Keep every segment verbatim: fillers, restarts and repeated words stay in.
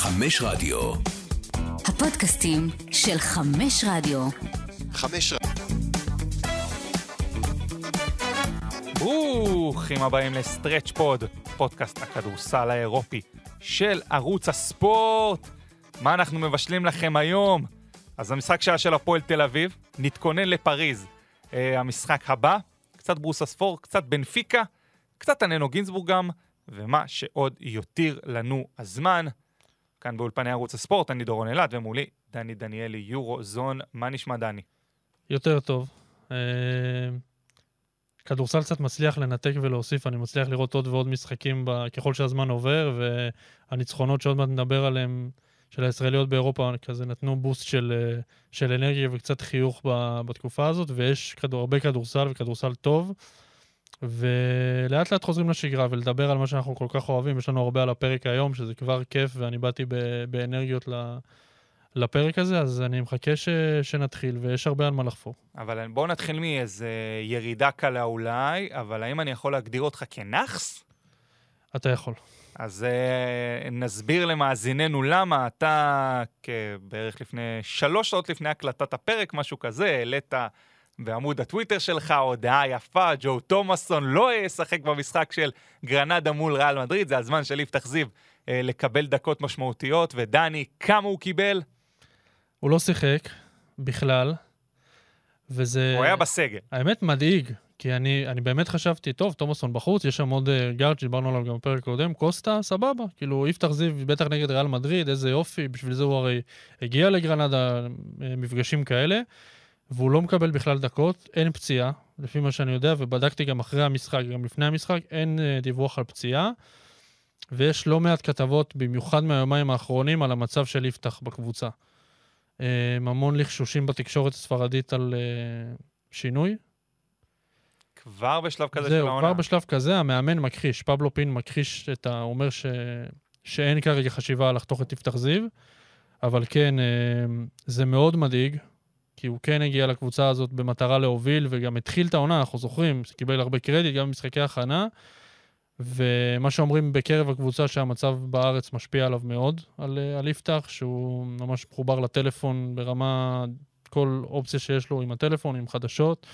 חמש רדיו. הפודקאסטים של חמש רדיו. חמש רדיו. ברוכים הבאים לסטרץ' פוד, פודקאסט הכדורסל האירופי של ערוץ הספורט. מה אנחנו מבשלים לכם היום? אז המשחק שעה של הפועל תל אביב, נתכונן לפריז. Uh, המשחק הבא, קצת ברוסספור, קצת בנפיקה, קצת עננו גינסבורג גם, ומה שעוד יותיר לנו הזמן. כאן באולפני ערוץ הספורט, אני דורון אלעד, ומולי דני דניאלי, יורו זון. מה נשמע, דני? יותר טוב. כדורסל קצת מצליח לנתק ולהוסיף, אני מצליח לראות עוד ועוד משחקים ככל שהזמן עובר, והניצחונות שעוד מעט נדבר עליהם, של הישראליות באירופה, כזה נתנו בוסט של, של אנרגיה וקצת חיוך בתקופה הזאת, ויש כדור, הרבה כדורסל וכדורסל טוב, ולאט לאט חוזרים לשגרה ולדבר על מה שאנחנו כל כך אוהבים. יש לנו הרבה על הפרק היום, שזה כבר כיף, ואני באתי באנרגיות לפרק הזה, אז אני מחכה ש, שנתחיל, ויש הרבה על מה לחפור. אבל בואו נתחיל מאיזה ירידה קלה אולי, אבל האם אני יכול להגדיר אותך כנחס? אתה יכול. אז uh, נסביר למאזיננו למה אתה בערך לפני שלוש שעות לפני הקלטת הפרק, משהו כזה, העלית בעמוד הטוויטר שלך הודעה יפה, ג'ו תומאסון לא ישחק במשחק של גרנדה מול ריאל מדריד, זה הזמן של יפתח זיו uh, לקבל דקות משמעותיות, ודני, כמה הוא קיבל? הוא לא שיחק בכלל, וזה... הוא היה בסגל. האמת מדאיג. כי אני, אני באמת חשבתי, טוב, תומאסון בחוץ, יש שם עוד uh, גארד שדיברנו עליו גם בפרק קודם, קוסטה, סבבה. כאילו, יפתח זיו, בטח נגד ריאל מדריד, איזה יופי, בשביל זה הוא הרי הגיע לגרנדה, מפגשים כאלה, והוא לא מקבל בכלל דקות, אין פציעה, לפי מה שאני יודע, ובדקתי גם אחרי המשחק, גם לפני המשחק, אין uh, דיווח על פציעה, ויש לא מעט כתבות, במיוחד מהיומיים האחרונים, על המצב של יפתח בקבוצה. Uh, המון לחשושים בתקשורת הספרדית על uh, שינוי, כבר בשלב כזה של העונה. זהו, כבר בשלב כזה, המאמן מכחיש, פבלו פין מכחיש את ה... אומר ש... שאין כרגע חשיבה לחתוך את יפתח זיו, אבל כן, זה מאוד מדאיג, כי הוא כן הגיע לקבוצה הזאת במטרה להוביל, וגם התחיל את העונה, אנחנו זוכרים, קיבל הרבה קרדיט, גם במשחקי הכנה, ומה שאומרים בקרב הקבוצה שהמצב בארץ משפיע עליו מאוד, על, על יפתח, שהוא ממש מחובר לטלפון ברמה, כל אופציה שיש לו עם הטלפון, עם חדשות,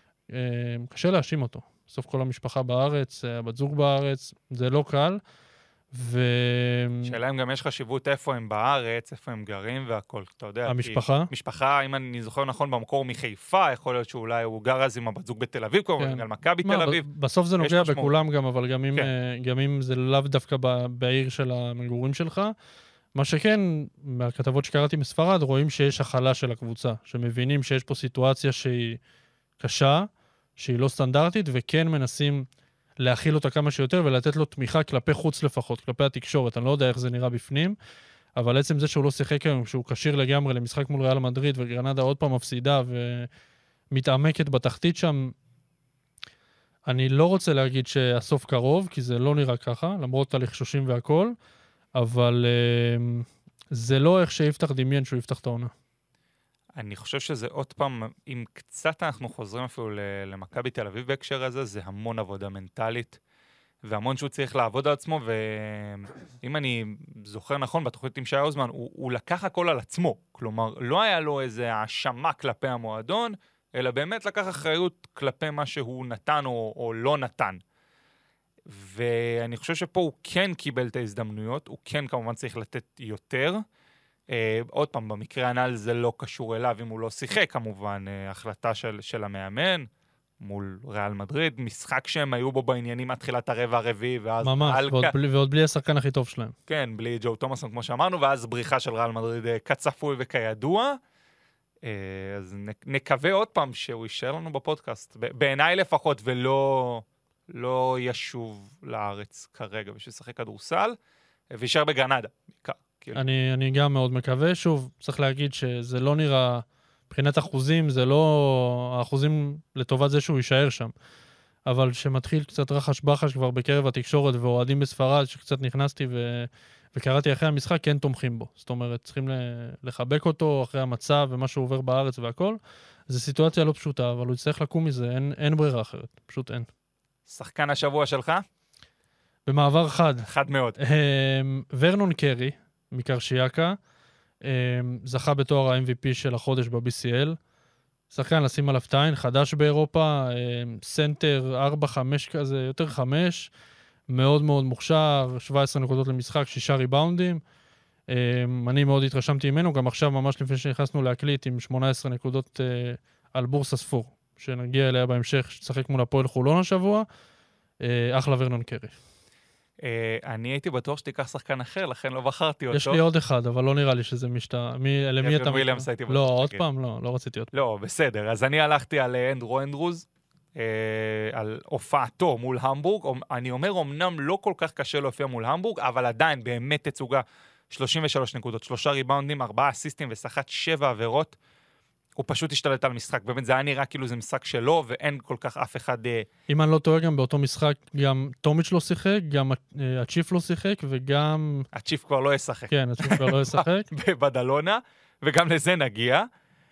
קשה להאשים אותו. בסוף כל המשפחה בארץ, הבת זוג בארץ, זה לא קל. ו... שאלה אם גם יש חשיבות איפה הם בארץ, איפה הם גרים והכל, אתה יודע. המשפחה? משפחה, אם אני זוכר נכון, במקור מחיפה, יכול להיות שאולי הוא גר אז עם הבת זוג בתל אביב, כבר בגלל מכבי תל אביב. בסוף זה נוגע בכולם גם, אבל גם אם, כן. גם אם זה לאו דווקא בעיר של המגורים שלך, מה שכן, מהכתבות שקראתי מספרד, רואים שיש החלה של הקבוצה, שמבינים שיש פה סיטואציה שהיא קשה, שהיא לא סטנדרטית, וכן מנסים להכיל אותה כמה שיותר, ולתת לו תמיכה כלפי חוץ לפחות, כלפי התקשורת. אני לא יודע איך זה נראה בפנים, אבל עצם זה שהוא לא שיחק היום, שהוא קשיר לגמרי למשחק מול ריאל מדריד, וגרנדה עוד פעם מפסידה, ומתעמקת בתחתית שם, אני לא רוצה להגיד שהסוף קרוב, כי זה לא נראה ככה, למרות הלחשושים והכל, אבל זה לא איך שיפתח דמיין שהוא יפתח את העונה. אני חושב שזה עוד פעם, אם קצת אנחנו חוזרים אפילו למכבי תל אביב בהקשר הזה, זה המון עבודה מנטלית, והמון שהוא צריך לעבוד על עצמו, ואם אני זוכר נכון, בתוכנית עם שי אוזמן, הוא, הוא לקח הכל על עצמו, כלומר, לא היה לו איזה האשמה כלפי המועדון, אלא באמת לקח אחריות כלפי מה שהוא נתן או, או לא נתן. ואני חושב שפה הוא כן קיבל את ההזדמנויות, הוא כן כמובן צריך לתת יותר, Uh, עוד פעם, במקרה הנ"ל זה לא קשור אליו, אם הוא לא שיחק, כמובן, uh, החלטה של, של המאמן, מול ריאל מדריד, משחק שהם היו בו בעניינים עד תחילת הרבע הרביעי, ואז... ממש, אלכה, ועוד, בלי, ועוד בלי השחקן הכי טוב שלהם. כן, בלי ג'ו תומאסון, כמו שאמרנו, ואז בריחה של ריאל מדריד uh, כצפוי וכידוע. Uh, אז נקווה עוד פעם שהוא יישאר לנו בפודקאסט, בעיניי לפחות, ולא לא ישוב לארץ כרגע, בשביל לשחק כדורסל, ויישאר בגרנדה, בעיקר. אני, אני גם מאוד מקווה. שוב, צריך להגיד שזה לא נראה, מבחינת אחוזים, זה לא האחוזים לטובת זה שהוא יישאר שם. אבל שמתחיל קצת רחש בחש כבר בקרב התקשורת ואוהדים בספרד, שקצת נכנסתי ו... וקראתי אחרי המשחק, כן תומכים בו. זאת אומרת, צריכים לחבק אותו אחרי המצב ומה שהוא עובר בארץ והכל. זו סיטואציה לא פשוטה, אבל הוא יצטרך לקום מזה, אין, אין ברירה אחרת. פשוט אין. שחקן השבוע שלך? במעבר חד. חד מאוד. ורנון קרי, מקרשיאקה, זכה בתואר ה-אם וי פי של החודש ב-בי סי אל, שחקן לשים עליו תיין, חדש באירופה, סנטר ארבע חמש כזה, יותר חמש, מאוד מאוד מוכשר, שבע עשרה נקודות למשחק, שישה ריבאונדים. אני מאוד התרשמתי ממנו, גם עכשיו ממש לפני שנכנסנו להקליט עם שמונה עשרה נקודות על בורסה ספור, שנגיע אליה בהמשך, שצחק מול הפועל חולון השבוע, אחלה ורנון קרי. אני הייתי בטוח שתיקח שחקן אחר, לכן לא בחרתי אותו. יש לי עוד אחד, אבל לא נראה לי שזה משתה... למי אתה... וויליאמס הייתי בטוח. לא, עוד פעם, לא, לא רציתי עוד. לא, בסדר. אז אני הלכתי על אנדרו אנדרוז, על הופעתו מול המבורג. אני אומר, אמנם לא כל כך קשה להופיע מול המבורג, אבל עדיין באמת תצוגה שלושים ושלוש נקודות, שלושה ריבאונדים, ארבעה אסיסטים וסחט שבע עבירות. הוא פשוט השתלט על משחק. באמת זה היה נראה כאילו זה משחק שלו, ואין כל כך אף אחד... אם אני לא טועה, גם באותו משחק, גם טומיץ' לא שיחק, גם הצ'יף לא שיחק, וגם... הצ'יף כבר לא ישחק. כן, הצ'יף כבר לא ישחק. בבדלונה, וגם לזה נגיע.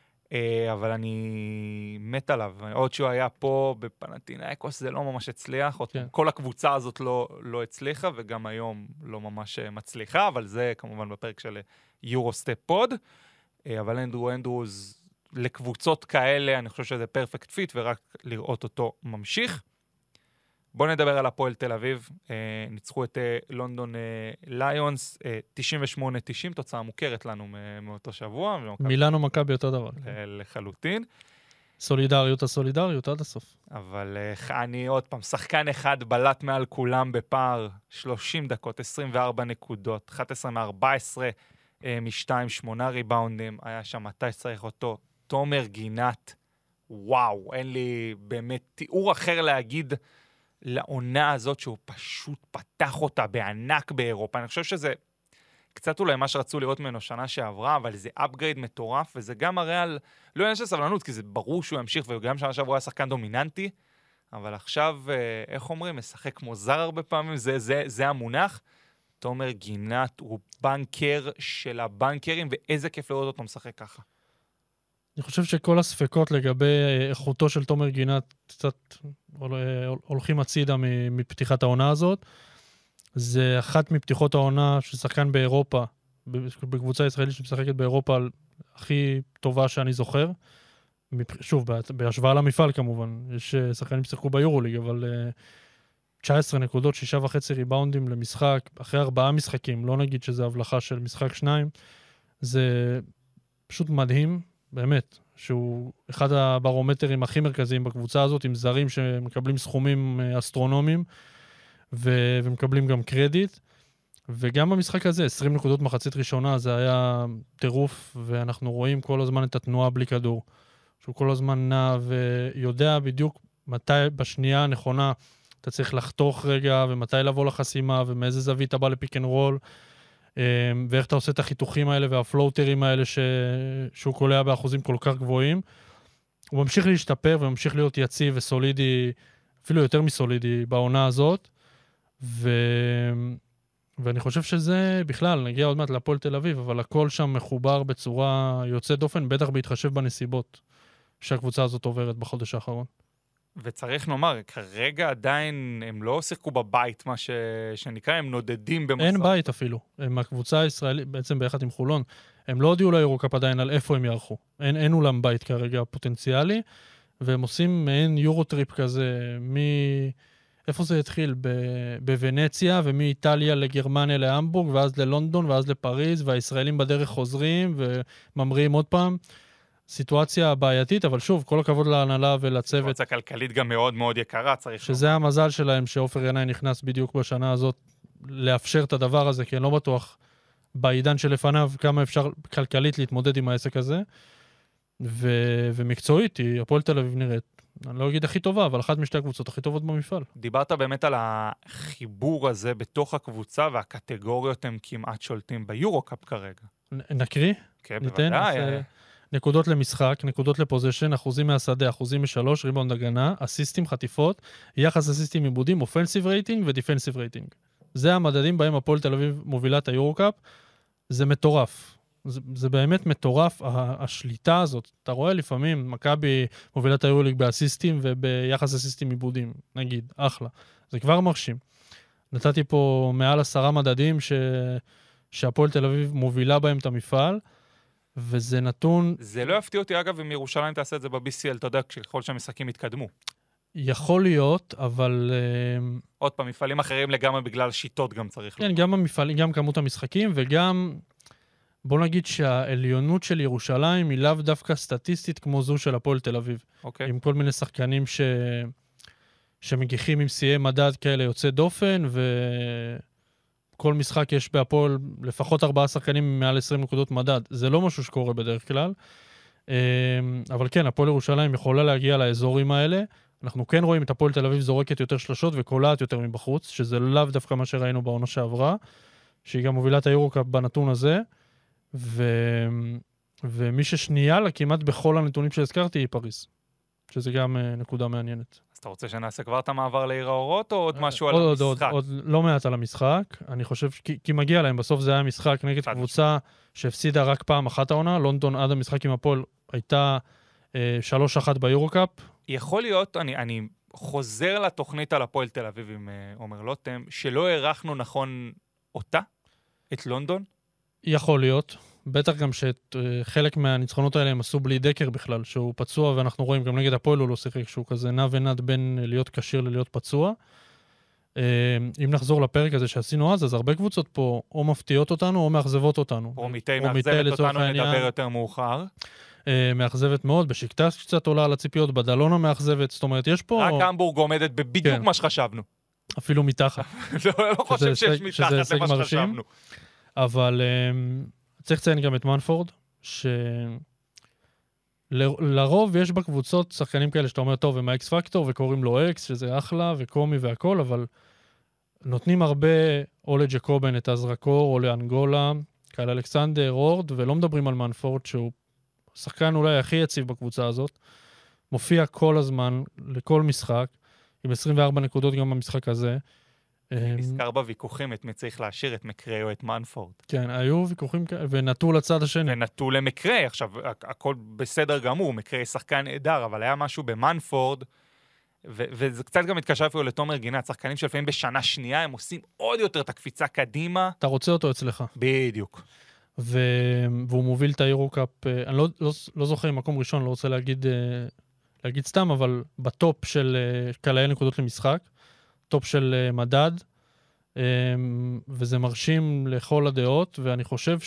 אבל אני מת עליו. עוד שהוא היה פה בפנתינייקוס, זה לא ממש הצליח. כל הקבוצה הזאת לא הצליחה, וגם היום לא ממש מצליחה, אבל זה כמובן בפרק של יורוסטפ פוד. אבל אנדרו אנדרוז... לקבוצות כאלה, אני חושב שזה פרפקט פיט, ורק לראות אותו ממשיך. בואו נדבר על הפועל תל אביב. אה, ניצחו את אה, לונדון אה, ליונס, אה, תשעים ושמונה תשעים, תוצאה מוכרת לנו מאותו שבוע. מילאנו מכבי אותו דבר. לחלוטין. סולידריות הסולידריות עד הסוף. אבל אה, אני עוד פעם, שחקן אחד בלט מעל כולם בפער, שלושים דקות, עשרים וארבע נקודות, אחת עשרה מארבע עשרה אה, משתיים, שמונה ריבאונדים, היה שם מתי שצריך אותו, תומר גינת, וואו, אין לי באמת תיאור אחר להגיד לעונה הזאת שהוא פשוט פתח אותה בענק באירופה. אני חושב שזה קצת אולי מה שרצו לראות ממנו שנה שעברה, אבל זה אפגרייד מטורף, וזה גם מראה על, לא עניין של סבלנות, כי זה ברור שהוא ימשיך, וגם שנה שעברה היה שחקן דומיננטי, אבל עכשיו, איך אומרים, משחק כמו זר הרבה פעמים, זה, זה, זה המונח. תומר גינת הוא בנקר של הבנקרים, ואיזה כיף לראות אותו משחק ככה. אני חושב שכל הספקות לגבי איכותו של תומר גינת קצת הולכים הצידה מפתיחת העונה הזאת. זה אחת מפתיחות העונה של שחקן באירופה, בקבוצה ישראלית שמשחקת באירופה הכי טובה שאני זוכר. שוב, בהשוואה למפעל כמובן. יש שחקנים ששיחקו ביורוליג, אבל תשע עשרה נקודות, שישה וחצי ריבאונדים למשחק, אחרי ארבעה משחקים, לא נגיד שזה הבלחה של משחק שניים. זה פשוט מדהים. באמת, שהוא אחד הברומטרים הכי מרכזיים בקבוצה הזאת, עם זרים שמקבלים סכומים אסטרונומיים, ו- ומקבלים גם קרדיט, וגם במשחק הזה, עשרים נקודות מחצית ראשונה, זה היה טירוף, ואנחנו רואים כל הזמן את התנועה בלי כדור, שהוא כל הזמן נע ויודע בדיוק מתי בשנייה הנכונה אתה צריך לחתוך רגע, ומתי לבוא לחסימה, ומאיזה זווית אתה בא לפיק אנד רול, ואיך אתה עושה את החיתוכים האלה והפלוטרים האלה ש... שהוא קולע באחוזים כל כך גבוהים. הוא ממשיך להשתפר וממשיך להיות יציב וסולידי, אפילו יותר מסולידי בעונה הזאת. ו... ואני חושב שזה בכלל, נגיע עוד מעט להפועל תל אביב, אבל הכל שם מחובר בצורה יוצאת דופן, בטח בהתחשב בנסיבות שהקבוצה הזאת עוברת בחודש האחרון. וצריך לומר, כרגע עדיין הם לא שיחקו בבית, מה ש... שנקרא, הם נודדים במסע. אין בית אפילו. הם הקבוצה הישראלית, בעצם ביחד עם חולון, הם לא הודיעו ליורוקאפ עדיין על איפה הם יערכו. אין, אין אולם בית כרגע פוטנציאלי, והם עושים מעין יורוטריפ כזה, מ... איפה זה התחיל? ב... בוונציה, ומאיטליה לגרמניה להמבורג, ואז ללונדון, ואז לפריז, והישראלים בדרך חוזרים, וממריאים עוד פעם. סיטואציה בעייתית, אבל שוב, כל הכבוד להנהלה ולצוות. סיטואציה כלכלית גם מאוד מאוד יקרה, צריך... שזה המזל שלהם שאופר ינאי נכנס בדיוק בשנה הזאת לאפשר את הדבר הזה, כי אני לא בטוח בעידן שלפניו כמה אפשר כלכלית להתמודד עם העסק הזה, ו... ומקצועית, היא הפועל תל אביב נראית, אני לא אגיד הכי טובה, אבל אחת משתי הקבוצות הכי טובות במפעל. דיברת באמת על החיבור הזה בתוך הקבוצה, והקטגוריות הם כמעט שולטים ביורוקאפ כרגע. נ- נקריא? כן, ניתן? בוודאי. אז, נקודות למשחק, נקודות לפוזישן, אחוזים מהשדה, אחוזים משלוש, ריבאונד הגנה, אסיסטים, חטיפות, יחס אסיסטים עיבודים, אופנסיב רייטינג ודיפנסיב רייטינג. זה המדדים בהם הפועל תל אביב מובילה את היורוקאפ. זה מטורף. זה, זה באמת מטורף, השליטה הזאת. אתה רואה לפעמים, מכבי מובילה את היורוליג באסיסטים וביחס אסיסטים עיבודים, נגיד, אחלה. זה כבר מרשים. נתתי פה מעל עשרה מדדים ש... שהפועל תל אביב מובילה בהם את המפעל, וזה נתון... זה לא יפתיע אותי, אגב, אם ירושלים תעשה את זה ב-בי סי אל, אתה יודע, ככל שהמשחקים יתקדמו. יכול להיות, אבל... עוד פעם, מפעלים אחרים לגמרי בגלל שיטות גם צריך. כן, גם המפעלים, גם כמות המשחקים, וגם, בוא נגיד שהעליונות של ירושלים היא לאו דווקא סטטיסטית כמו זו של הפועל תל אביב. אוקיי. עם כל מיני שחקנים ש... שמגיחים עם שיאי מדד כאלה יוצא דופן, וכל משחק יש בהפועל לפחות ארבעה שחקנים עם מעל עשרים נקודות מדד. זה לא משהו שקורה בדרך כלל. אבל כן, הפועל ירושלים יכולה להגיע לאזורים האלה. אנחנו כן רואים את הפועל תל אביב זורקת יותר שלשות וקולעת יותר מבחוץ, שזה לאו דווקא מה שראינו בעונה שעברה, שהיא גם מובילה את היורוקאפ בנתון הזה, ו... ומי ששנייה לה כמעט בכל הנתונים שהזכרתי היא פריז, שזה גם נקודה מעניינת. אז אתה רוצה שנעשה כבר את המעבר לעיר האורות, או עוד משהו על עוד, המשחק? עוד, עוד לא מעט על המשחק, אני חושב, כי, כי מגיע להם, בסוף זה היה משחק נגד קבוצה שהפסידה רק פעם אחת העונה, לונדון עד המשחק עם הפועל הייתה אה, שלוש אחת ביורוקאפ, יכול להיות, אני, אני חוזר לתוכנית על הפועל תל אביב עם עומר לוטם, שלא הערכנו נכון אותה, את לונדון? יכול להיות. בטח גם שחלק מהניצחונות האלה הם עשו בלי דקר בכלל, שהוא פצוע, ואנחנו רואים גם נגד הפועל הוא לא שיחק, שהוא כזה נע ונד בין להיות קשיר ללהיות פצוע. אם נחזור לפרק הזה שעשינו אז, אז הרבה קבוצות פה או מפתיעות אותנו או מאכזבות אותנו. פרומיטי מאכזבת אותנו, נדבר יותר מאוחר. מאכזבת מאוד, בשקטס קצת עולה על הציפיות, בדלונה מאכזבת, זאת אומרת, יש פה... רק המבורג עומדת בבדיוק מה שחשבנו. אפילו מתחת. לא חושב שיש מתחת למה שחשבנו. אבל צריך לציין גם את מנפורד, שלרוב יש בקבוצות שחקנים כאלה שאתה אומר, טוב, הם האקס פקטור, וקוראים לו אקס, שזה אחלה וקומי והכל, אבל נותנים הרבה או לג'קובן את הזרקור, או לאנגולה, קייל אלכסנדר, הורד, ולא מדברים על מנפורד, שהוא שחקן אולי הכי יציב בקבוצה הזאת, מופיע כל הזמן, לכל משחק, עם עשרים וארבע נקודות גם במשחק הזה. נזכר בוויכוחים, את מי צריך להשאיר, את מקרה או את מנפורד. כן, היו ויכוחים כאלה, ונטו לצד השני. ונטו למקרה, עכשיו, הכל בסדר גמור, מקרה שחקן נהדר, אבל היה משהו במנפורד, ו- וזה קצת גם מתקשר אפילו לתומר גינת, שחקנים שלפעמים בשנה שנייה, הם עושים עוד יותר את הקפיצה קדימה. אתה רוצה אותו אצלך. בדיוק. ו... והוא מוביל את היורוקאפ, אני לא, לא, לא זוכר מקום ראשון, לא רוצה להגיד, להגיד סתם, אבל בטופ של קלעי נקודות למשחק, טופ של מדד, וזה מרשים לכל הדעות, ואני חושב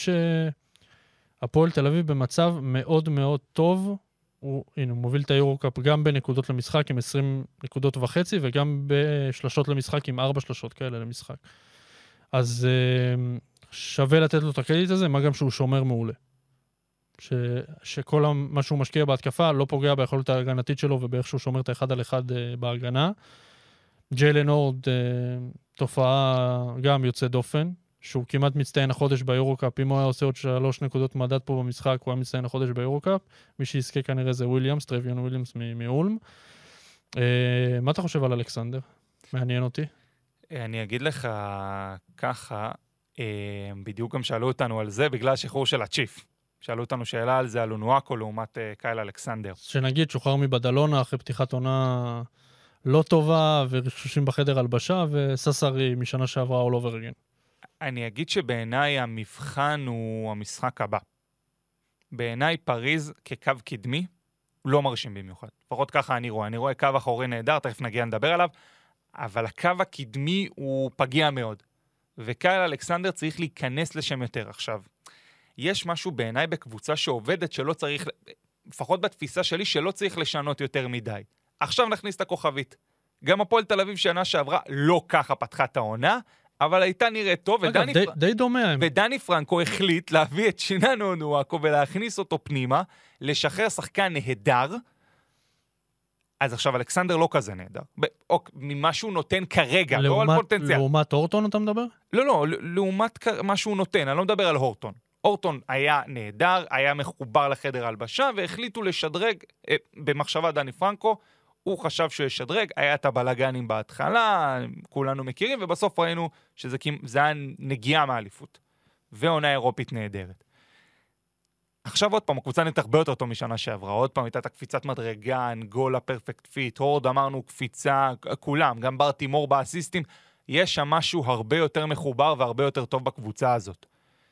שהפועל תל אביב במצב מאוד מאוד טוב, הוא, הנה, הוא מוביל את היורוקאפ גם בנקודות למשחק עם עשרים נקודות וחצי, וגם בשלשות למשחק עם ארבע שלשות כאלה למשחק. אז שווה לתת לו את הקרדיט הזה, מה גם שהוא שומר מעולה. ש, שכל מה שהוא משקיע בהתקפה לא פוגע ביכולת ההגנתית שלו, ובאיך שהוא שומר את האחד על אחד בהגנה. ג'יילן הורד, תופעה גם יוצא דופן, שהוא כמעט מצטיין החודש ביורוקאפ, אם הוא היה עושה עוד שלוש נקודות מדד פה במשחק, הוא היה מצטיין החודש ביורוקאפ, מי שיזכה כנראה זה וויליאמס, טרוויון וויליאמס מאולם. מה אתה חושב על אלכסנדר? מעניין אותי. אני אגיד לך ככה, בדיוק גם שאלו אותנו על זה, בגלל השחרור של הצ'יף. שאלו אותנו שאלה על זה, על אונואקו לעומת קייל אלכסנדר. שנגיד, שוחרר מבדלונה אחרי פתיחת עונה לא טובה, ורשושים בחדר הלבשה, וססרי משנה שעברה all over again. אני אגיד שבעיניי המבחן הוא המשחק הבא. בעיניי פריז כקו קדמי לא מרשים במיוחד. לפחות ככה אני רואה. אני רואה קו אחורי נהדר, תכף נגיע נדבר עליו, אבל הקו הקדמי הוא פגיע מאוד. וקייל אלכסנדר צריך להיכנס לשם יותר עכשיו. יש משהו בעיניי בקבוצה שעובדת שלא צריך, לפחות בתפיסה שלי, שלא צריך לשנות יותר מדי. עכשיו נכניס את הכוכבית. גם הפועל תל אביב שנה שעברה לא ככה פתחה את העונה, אבל הייתה נראית טוב, אגב, די, פר... די דומה. ודני פרנקו החליט להביא את שינן אונואקו ולהכניס אותו פנימה, לשחרר שחקן נהדר, אז עכשיו אלכסנדר לא כזה נהדר. או ממה שהוא נותן כרגע, לעומת, לא על פוטנציאל. לעומת הורטון אתה מדבר? לא, לא, לעומת מה שהוא נותן, אני לא מדבר על הורטון. הורטון היה נהדר, היה מחובר לחדר הלבשה, והחליטו לשדרג, אה, במחשבה דני פרנקו, הוא חשב שהוא ישדרג, היה את הבלגנים בהתחלה, כולנו מכירים, ובסוף ראינו שזה היה נגיעה מהאליפות. ועונה אירופית נהדרת. עכשיו עוד פעם, הקבוצה נתח הרבה יותר טוב משנה שעברה, עוד פעם הייתה את הקפיצת מדרגה, אנגולה, פרפקט פיט, הורד, אמרנו קפיצה, כולם, גם בר תימור באסיסטים, יש שם משהו הרבה יותר מחובר והרבה יותר טוב בקבוצה הזאת.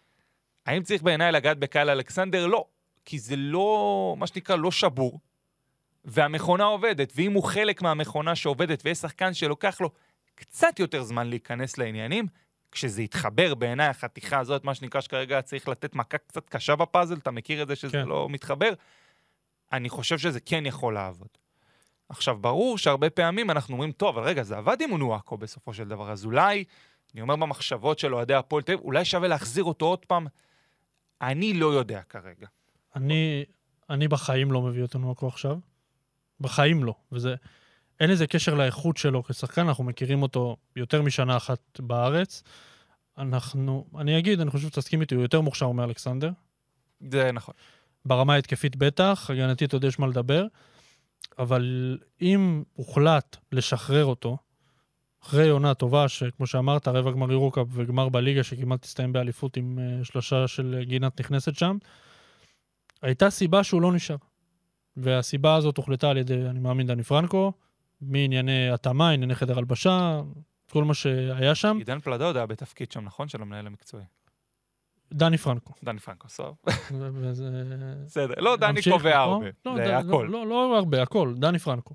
האם צריך בעיניי לגעת בקייל אלכסנדר? לא. כי זה לא, מה שנקרא, לא שבור. והמכונה עובדת, ואם הוא חלק מהמכונה שעובדת, ויש שחקן שלוקח לו קצת יותר זמן להיכנס לעניינים, כשזה יתחבר בעיניי החתיכה הזאת, מה שנקרא שכרגע צריך לתת מכה קצת קשה בפאזל, אתה מכיר את זה שזה כן. לא מתחבר? אני חושב שזה כן יכול לעבוד. עכשיו, ברור שהרבה פעמים אנחנו אומרים, טוב, אבל רגע, זה עבד עם אונואקו בסופו של דבר, אז אולי, אני אומר במחשבות של אוהדי הפועל תל אביב, אולי שווה להחזיר אותו עוד פעם, אני לא יודע כרגע. אני, אני בחיים לא מביא את אונואקו עכשיו, בחיים לא, וזה, אין איזה קשר לאיכות שלו כשחקן, אנחנו מכירים אותו יותר משנה אחת בארץ, אנחנו, אני אגיד, אני חושב שתסכים איתי, הוא יותר מוכשר מאלכסנדר. זה נכון. ברמה ההתקפית בטח, הגנתית עוד יש מה לדבר, אבל אם הוחלט לשחרר אותו, אחרי עונה טובה, שכמו שאמרת, רבע גמר יורוקאפ וגמר בליגה, שכמעט תסתיים באליפות עם uh, שלושה של גינת נכנסת שם, הייתה סיבה שהוא לא נשאר. והסיבה הזאת הוחלטה על ידי, אני מאמין, דני פרנקו, מענייני התאמה, ענייני חדר הלבשה, כל מה שהיה שם. עידן פלדוד היה בתפקיד שם, נכון? של המנהל המקצועי. דני פרנקו. דני פרנקו, סוף. וזה... בסדר, לא, דני קובע הרבה. זה הכל. לא, לא הרבה, הכל, דני פרנקו.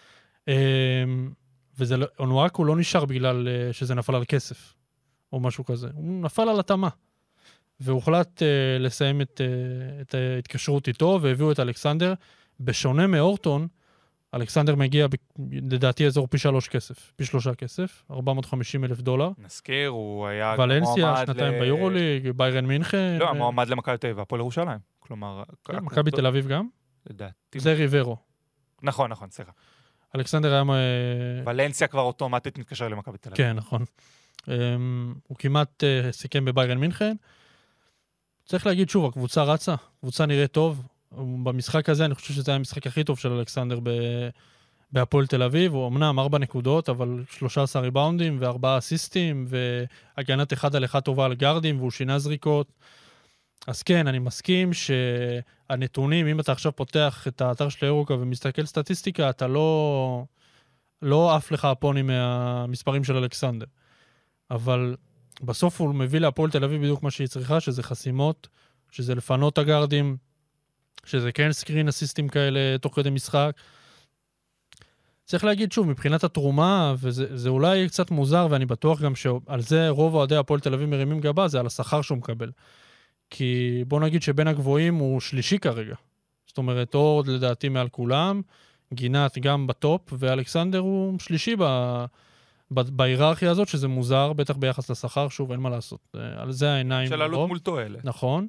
וזה, אונואקו לא נשאר בגלל שזה נפל על כסף, או משהו כזה. הוא נפל על התאמה. והוחלט לסיים את ההתקשרות איתו, והביאו את אלכסנדר. בשונה מאורטון, אלכסנדר מגיע, לדעתי, אזור פי שלוש כסף, פי שלושה כסף, ארבע מאות וחמישים אלף דולר. נזכיר, הוא היה... ולנסיה, שנתיים ל... ביורוליג, ביירן מינכן. לא, המועמד למכבי תל אביב, הפועל ירושלים. כלומר... כן, מכבי תל אביב גם? לדעתי. זה ריברו. נכון, נכון, סליחה. אלכסנדר היה... ולנסיה כבר אוטומטית מתקשר למכבי תל אביב. כן, נכון. הוא כמעט סיכם בביירן מינכן. צריך להגיד שוב, הקבוצה רצה, הקבוצה נראית טוב. במשחק הזה, אני חושב שזה היה המשחק הכי טוב של אלכסנדר בהפועל תל אביב. הוא אמנם ארבע נקודות, אבל שלושה עשר ריבאונדים וארבעה אסיסטים, והגנת אחד על אחד טובה על גרדים, והוא שינה זריקות. אז כן, אני מסכים שהנתונים, אם אתה עכשיו פותח את האתר של אירוקה ומסתכל סטטיסטיקה, אתה לא, לא עף לך הפוני מהמספרים של אלכסנדר. אבל בסוף הוא מביא להפועל תל אביב בדיוק מה שהיא צריכה, שזה חסימות, שזה לפנות הגרדים, שזה כן סקרין אסיסטים כאלה תוך כדי משחק. צריך להגיד שוב, מבחינת התרומה, וזה אולי קצת מוזר, ואני בטוח גם שעל זה רוב אוהדי הפועל תל אביב מרימים גבה, זה על השכר שהוא מקבל. כי בוא נגיד שבין הגבוהים הוא שלישי כרגע. זאת אומרת, אורד לדעתי מעל כולם, גינת גם בטופ, ואלכסנדר הוא שלישי ב... בהיררכיה הזאת, שזה מוזר, בטח ביחס לשכר, שוב, אין מה לעשות. על זה העיניים... של עלות מול תועלת. נכון.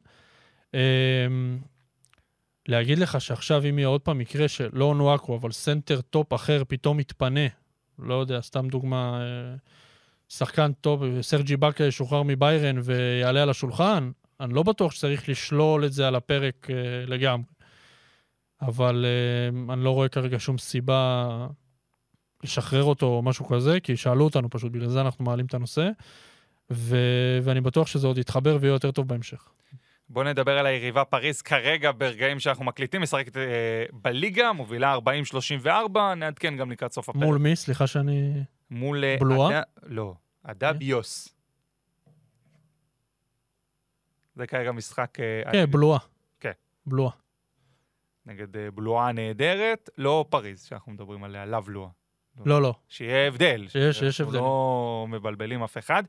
להגיד לך שעכשיו אם יהיה עוד פעם מקרה שלא אונואקו, אבל סנטר טופ אחר פתאום מתפנה, לא יודע, סתם דוגמה, שחקן טופ, סרג'י באקה שוחרר מביירן ויעלה על השולחן, אני לא בטוח שצריך לשלול את זה על הפרק לגמרי. אבל אני לא רואה כרגע שום סיבה לשחרר אותו או משהו כזה, כי שאלו אותנו פשוט, בגלל זה אנחנו מעלים את הנושא, ו- ואני בטוח שזה עוד יתחבר ויהיה יותר טוב בהמשך. בואו נדבר על היריבה פריז כרגע ברגעים שאנחנו מקליטים, משחקת אה, בליגה, מובילה ארבעים שלושים וארבע, נעדכן גם לקראת סוף הפרק. מול מי? סליחה שאני... מול... בלואה? עד... לא, עדה ביוס. זה כרגע משחק... כן, אה, בלואה. כן. בלואה. נגד אה, בלואה נהדרת, לא פריז, שאנחנו מדברים עליה, לאו בלואה. לא, לא. שיהיה הבדל. שיש, שיש הבדל. לא מבלבלים אף אחד.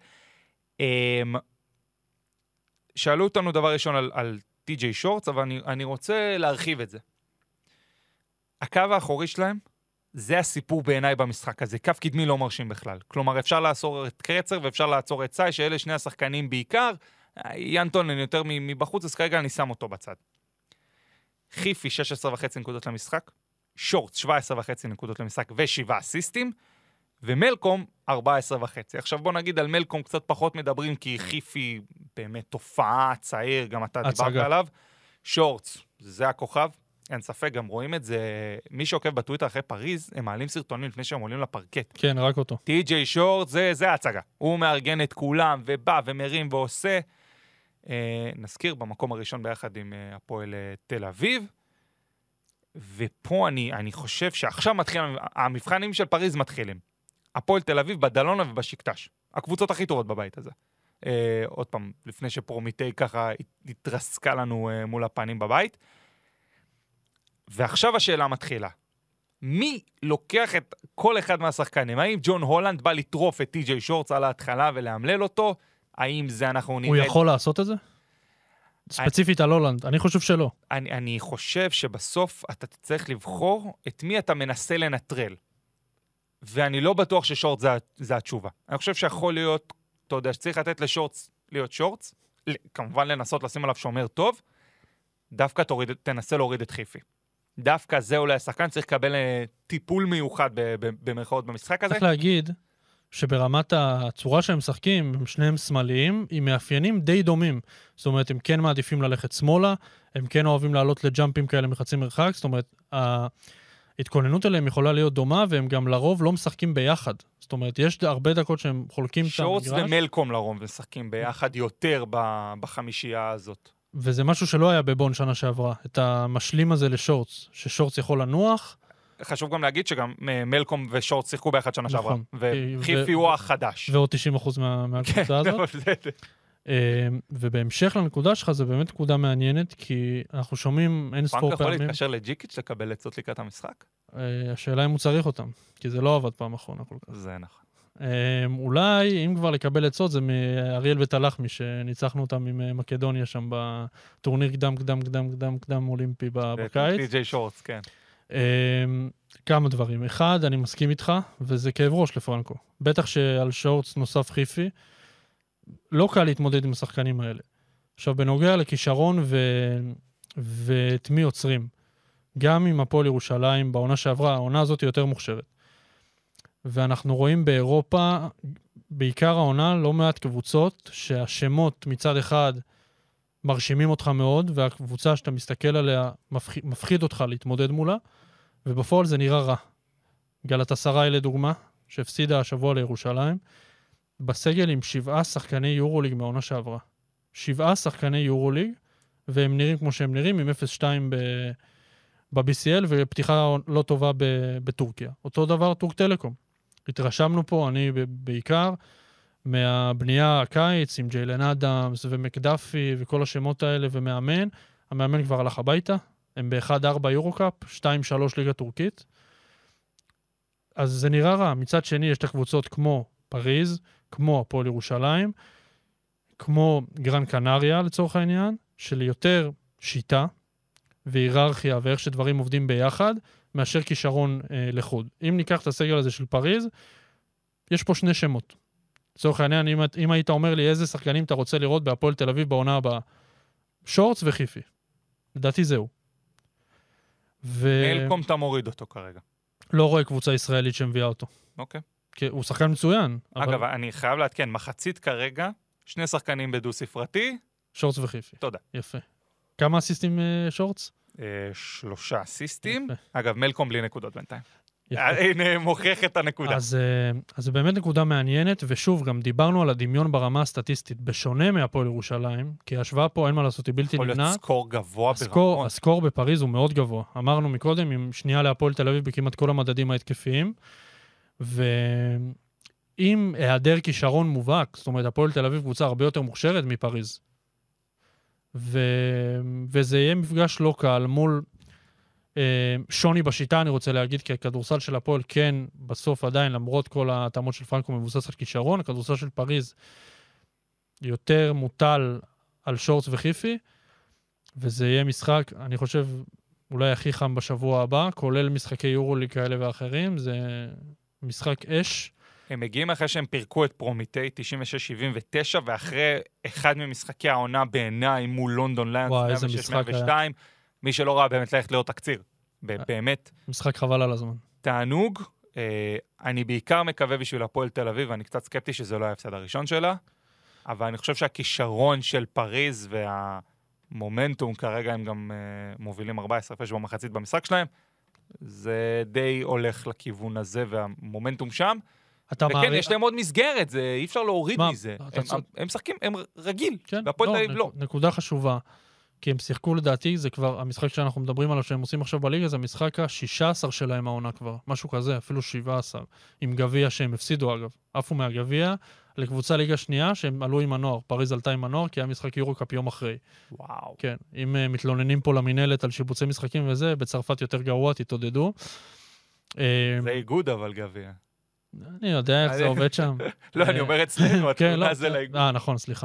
שאלו אותנו דבר ראשון על, על טי-ג'יי שורטס, אבל אני, אני רוצה להרחיב את זה. הקו האחורי שלהם, זה הסיפור בעיניי במשחק הזה. קו קדמי לא מרשים בכלל. כלומר, אפשר לעצור את קרצר ואפשר לעצור את סי, שאלה שני השחקנים בעיקר. ינטון יותר מבחוץ, אז כרגע אני שם אותו בצד. חיפי שש עשרה וחצי נקודות למשחק, שורטס שבע עשרה וחצי נקודות למשחק ושבעה אסיסטים, ומלקום ארבע עשרה וחצי. עכשיו בוא נגיד על מלקום קצת פחות מדברים, כי חיפי באמת תופעה, צעיר, גם אתה דיברת עליו. שורטס, זה הכוכב, אין ספק, גם רואים את זה. מי שעוקב בטוויטר אחרי פריז, הם מעלים סרטונים לפני שהם עולים לפרקט. כן, רק אותו. טי-ג'יי שורטס, זה, זה ההצגה. הוא מארגן את כולם, ובא ומרים ועושה. אה, נזכיר במקום הראשון ביחד עם אה, הפועל אה, תל אביב. ופה אני, אני חושב שעכשיו מתחיל, המבחנים של פריז מתחילים. הפועל תל אביב בדלונה ובשקטש. הקבוצות הכי טובות בבית הזה. אה, עוד פעם, לפני שפרומיטי ככה התרסקה לנו אה, מול הפנים בבית. ועכשיו השאלה מתחילה. מי לוקח את כל אחד מהשחקנים? האם ג'ון הולנד בא לטרוף את טי.ג'יי שורטס על ההתחלה ולהמלל אותו? האם זה אנחנו נראה... הוא יכול לעשות את זה? ספציפית על הולנד, אני חושב שלא. אני, אני חושב שבסוף אתה צריך לבחור את מי אתה מנסה לנטרל. ואני לא בטוח ששורטס זה, זה התשובה. אני חושב שיכול להיות, אתה יודע, שצריך לתת לשורטס להיות שורטס, כמובן לנסות לשים עליו שומר טוב, דווקא תוריד, תנסה להוריד את חיפי. דווקא זה אולי השחקן צריך לקבל טיפול מיוחד במרכאות במשחק הזה. צריך להגיד שברמת הצורה שהם משחקים, הם שניהם שמאליים, עם מאפיינים די דומים. זאת אומרת, הם כן מעדיפים ללכת שמאלה, הם כן אוהבים לעלות לג'אמפים כאלה מחצי מרחק, זאת אומרת, ההתכוננות אליהם יכולה להיות דומה, והם גם לרוב לא משחקים ביחד. זאת אומרת, יש הרבה דקות שהם חולקים את המגרש. שורטס ומלקום לרוב משחקים ביחד יותר בחמישייה הזאת. וזה משהו שלא היה בבון שנה שעברה, את המשלים הזה לשורטס, ששורטס יכול לנוח. חשוב גם להגיד שגם מלקום ושורטס שיחקו ביחד שנה שעברה. וחיפי הוא החדש. ועוד תשעים אחוז מהקבוצה הזאת. ובהמשך לנקודה שלך, זה באמת נקודה מעניינת, כי אנחנו שומעים אין ספור פעמים. פאנק יכול להתקשר לג'יקיץ' לקבל עצות לקראת המשחק? השאלה אם הוא צריך אותם, כי זה לא עבד פעם אחרונה כל כך. זה נכון. אולי, אם כבר לקבל עצות, זה מאריאל ותלחמי, שניצחנו אותם עם מקדוניה שם בטורניר קדם, קדם, קדם, קדם, קדם אולימפי בקיץ. טי.ג'יי שורטס, כן. כמה דברים. אחד, אני מסכים איתך, וזה כאב ראש לפרנקו. בטח שעל שורטס נוסף חיפי, לא קל להתמודד עם השחקנים האלה. עכשיו, בנוגע לכישרון ו... ואת מי יוצרים. גם עם הפועל ירושלים, בעונה שעברה, העונה הזאת היא יותר מוכשרת. ואנחנו רואים באירופה, בעיקר העונה, לא מעט קבוצות, שהשמות מצד אחד מרשימים אותך מאוד, והקבוצה שאתה מסתכל עליה מפחיד, מפחיד אותך להתמודד מולה, ובפועל זה נראה רע. גלאטסראי לדוגמה, שהפסידה השבוע לירושלים, בסגל עם שבעה שחקני יורוליג מהעונה שעברה. שבעה שחקני יורוליג, והם נראים כמו שהם נראים, עם אפס שתיים ב-בי סי אל, ופתיחה לא טובה בטורקיה. אותו דבר טורק טלקום. התרשמנו פה, אני בעיקר, מהבנייה הקיץ, עם ג'יילן אדמס ומקדפי וכל השמות האלה, ומאמן. המאמן כבר הלך הביתה, הם ב-אחד ארבע יורוקאפ, שתיים שלוש ליגה טורקית. אז זה נראה רע. מצד שני, יש את הקבוצות כמו פריז, כמו הפועל ירושלים, כמו גרן קנריה לצורך העניין, של יותר שיטה והיררכיה ואיך שדברים עובדים ביחד, מאשר כישרון אה, לחוד. אם ניקח את הסגל הזה של פריז, יש פה שני שמות. לצורך העניין, אם, אם היית אומר לי איזה שחקנים אתה רוצה לראות בהפועל תל אביב בעונה הבאה, שורטס וחיפי. לדעתי זהו. ו... מלקום אתה מוריד אותו כרגע. לא רואה קבוצה ישראלית שמביאה אותו. אוקיי. כי הוא שחקן מצוין. אגב, אבל... אני חייב להתקן, מחצית כרגע, שני שחקנים בדו ספרתי. שורטס וחיפי. תודה. יפה. כמה אסיסטים שורטס? אה, שלושה אסיסטים. יפה. אגב, מלקום בלי נקודות בינתיים. יפה. הנה, מוכיח את הנקודה. אז, אז זה באמת נקודה מעניינת, ושוב, גם דיברנו על הדמיון ברמה הסטטיסטית, בשונה מהפועל ירושלים, כי ההשוואה פה אין מה לעשות, היא בלתי נמנעת. יכול להיות סקור גבוה הסקור, ברמות. הסקור בפריז הוא מאוד גבוה. אמרנו מקודם, עם שנייה להפועל תל אביב בכמעט כל המדדים ההתקפיים, ועם היעדר כישרון מובהק, זאת אומרת, הפועל תל אביב קבוצה הרבה יותר מוכשרת מפריז. ו... וזה יהיה מפגש לא קל מול אה, שוני בשיטה, אני רוצה להגיד, כי הכדורסל של הפועל כן, בסוף עדיין, למרות כל התאמות של פרנקו מבוסס על כישרון, הכדורסל של פריז יותר מוטל על שורטס וחיפי, וזה יהיה משחק, אני חושב, אולי הכי חם בשבוע הבא, כולל משחקי יורוליג כאלה ואחרים, זה משחק אש. הם מגיעים אחרי שהם פירקו את פרומיטי תשעים ושש שבעים ותשע, ואחרי אחד ממשחקי העונה בעיניי מול לונדון ליונס, וואי, איזה משחק היה. מי שלא ראה באמת ללכת לראות תקציר. באמת. משחק חבל על הזמן. תענוג. אני בעיקר מקווה בשביל הפועל תל אביב, ואני קצת סקפטי שזה לא היה הפסד הראשון שלה, אבל אני חושב שהכישרון של פריז והמומנטום, כרגע הם גם מובילים ארבע עשרה הפרש במחצית במשחק שלהם, זה די הולך לכיוון הזה, והמומנטום שם. וכן, יש להם עוד מסגרת, זה אי אפשר להוריד מזה. הם משחקים, הם רגיל, והפועל תל אביב לא. נקודה חשובה, כי הם שיחקו לדעתי, זה כבר, המשחק שאנחנו מדברים עליו, שהם עושים עכשיו בליגה, זה המשחק ה-שישה עשר שלהם העונה כבר, משהו כזה, אפילו שבעה עשר, עם גביע שהם הפסידו אגב. עפו מהגביע, לקבוצה ליגה שנייה, שהם עלו עם הנוער. פריז עלתה עם הנוער, כי היה משחק יורו-קאפ יום אחרי. וואו. כן, אם uh, מתלוננים פה למנהלת על שיבוצי משחקים וזה, בצרפת יותר גרוע, תתעודדו. זה איגוד אבל גביע. אני יודע איך זה עובד שם. לא, אני אומר אצלנו, התלונה זה לאיגוד. אה, נכון, סליחה.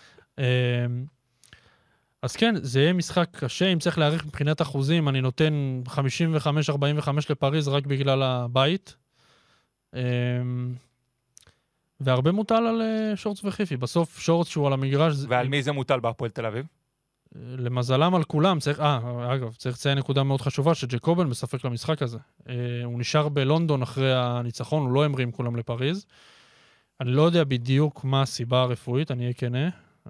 אז כן, זה יהיה משחק קשה, אם צריך להעריך מבחינת אחוזים, אני נותן חמישים וחמש ארבעים וחמש לפריז רק בגלל הבית. והרבה מוטל על שורץ וחיפי. בסוף שורץ שהוא על המגרש... ועל מי זה מוטל בהפועל תל אביב? למזלם על כולם, צריך, אה, אגב, צריך לציין נקודה מאוד חשובה, שג'קובן מספק למשחק הזה. הוא נשאר בלונדון אחרי הניצחון, הוא לא המרים כולם לפריז. אני לא יודע בדיוק מה הסיבה הרפואית, אני אהיה כנה.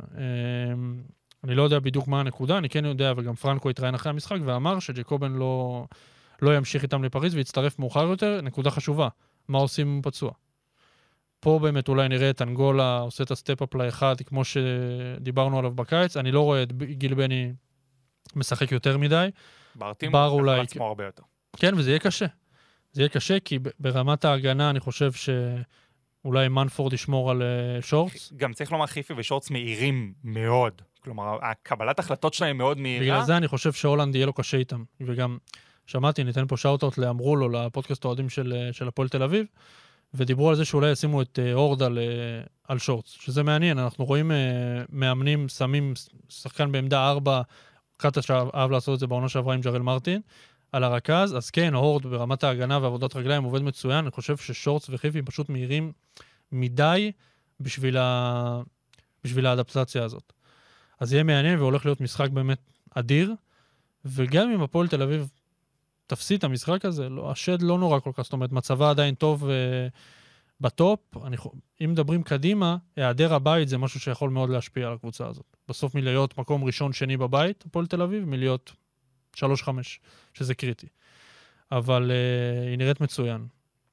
אני לא יודע בדיוק מה הנקודה, אני כן יודע, וגם פרנקו התראיין אחרי המשחק, ואמר שג'קובן לא, לא ימשיך איתם לפריז, ויצטרף מאוחר יותר. נקודה חשובה, מה עושים עם פצוע? פה באמת אולי נראה את אנגולה עושה את הסטפ-אפ לאחד, כמו שדיברנו עליו בקיץ. אני לא רואה את גיל בני משחק יותר מדי. ברטים בר אולי... עצמו הרבה יותר. כן, וזה יהיה קשה. זה יהיה קשה, כי ברמת ההגנה אני חושב שאולי מנפורד ישמור על שורץ. גם צריך לומר חיפי ושורץ מהירים מאוד. כלומר, הקבלת החלטות שלהם מאוד מהירה. בגלל זה אני חושב שהולנד יהיה לו קשה איתם. וגם שמעתי, ניתן פה שאוטות לאמרו לו, לפודקאסט האוהדים של, של הפועל תל אביב, ודיברו על זה שאולי ישימו את אורד על, על שורץ, שזה מעניין. אנחנו רואים מאמנים, שמים שחקן בעמדה ארבע, קטש אהב לעשות את זה בעונה שעברה עם ג'רל מרטין, על הרכז, אז כן, אורד ברמת ההגנה ועבודת רגליים עובד מצוין. אני חושב ששורץ וחיפי פשוט מהירים מדי בשביל, ה... בשביל האדפטציה הזאת. אז יהיה מעניין והולך להיות משחק באמת אדיר, וגם אם הפועל תל אביב תפסיד את המשחק הזה, לא, השד לא נורא כל כך, זאת אומרת, מצבה עדיין טוב uh, בטופ. אני, אם מדברים קדימה, היעדר הבית זה משהו שיכול מאוד להשפיע על הקבוצה הזאת. בסוף מלהיות מקום ראשון שני בבית, הפועל תל אביב, מלהיות שלוש חמש, שזה קריטי. אבל uh, היא נראית מצוין,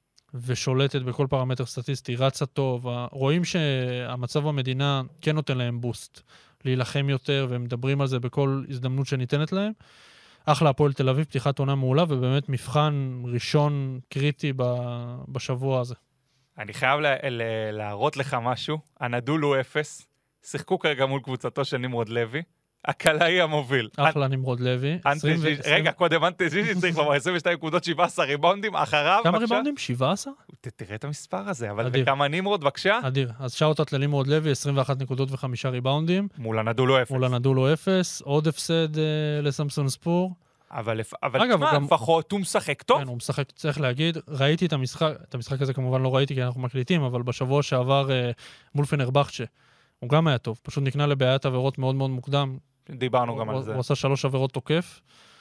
ושולטת בכל פרמטר סטטיסטי, רצה טוב. רואים שהמצב במדינה כן נותן להם בוסט, להילחם יותר, והם מדברים על זה בכל הזדמנות שניתנת להם. אחלה הפועל תל אביב, פתיחת עונה מעולה, ובאמת מבחן ראשון קריטי בשבוע הזה. אני חייב לה, לה, להראות לך משהו. הנדול הוא אפס, שיחקו כרגע מול קבוצתו של נמרוד לוי, הקלעי המוביל. אחלה נמרוד לוי. רגע, קודם אנטי ז'יז'י צריך לומר עשרים ושתיים נקודות, שבעה עשר ריבאונדים, אחריו, כמה ריבאונדים? שבעה עשר? תראה את המספר הזה, אבל וכמה נמרוד, בבקשה? אדיר. אז שאוטות לנמרוד לוי, עשרים ואחת נקודות וחמישה ריבאונדים. מול הנדול הוא אפס. מול הנדול הוא אפס, עוד הפסד לסמסון ספור. אבל תשמע, לפחות הוא משחק טוב. כן, הוא משחק, צריך להגיד. ראיתי את המשחק, את המשחק הזה כמובן לא ראיתי כי אנחנו מקליטים, אבל בשבוע שעבר מול פנרבחצ'ה, הוא גם היה טוב. פשוט נקנה לבעיית עבירות מאוד מאוד מוקדם. דיברנו גם על זה. הוא עשה שלוש עבירות תוקף,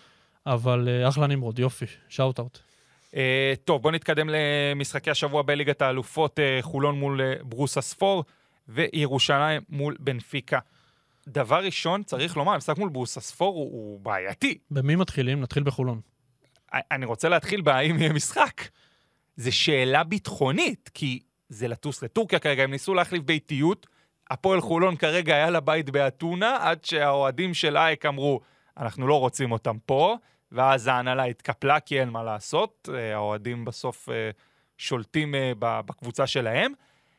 אבל אחלה נמרוד, יופי, שאוט-אוט. טוב, בוא נתקדם למשחקי השבוע בליגת האלופות, חולון מול ברוס ספור, וירושלים מול בנפיקה. דבר ראשון, צריך לומר, המשחק מול ברוס ספור הוא, הוא בעייתי. במי מתחילים? נתחיל בחולון. אני רוצה להתחיל בהאם יהיה משחק. זה שאלה ביטחונית, כי זה לטוס לטורקיה כרגע, הם ניסו להחליף ביתיות, הפועל חולון כרגע היה לבית באתונה, עד שהאוהדים של אייק אמרו, אנחנו לא רוצים אותם פה, ואז ההנהלה התקפלה, כי אין מה לעשות, האוהדים בסוף שולטים בקבוצה שלהם,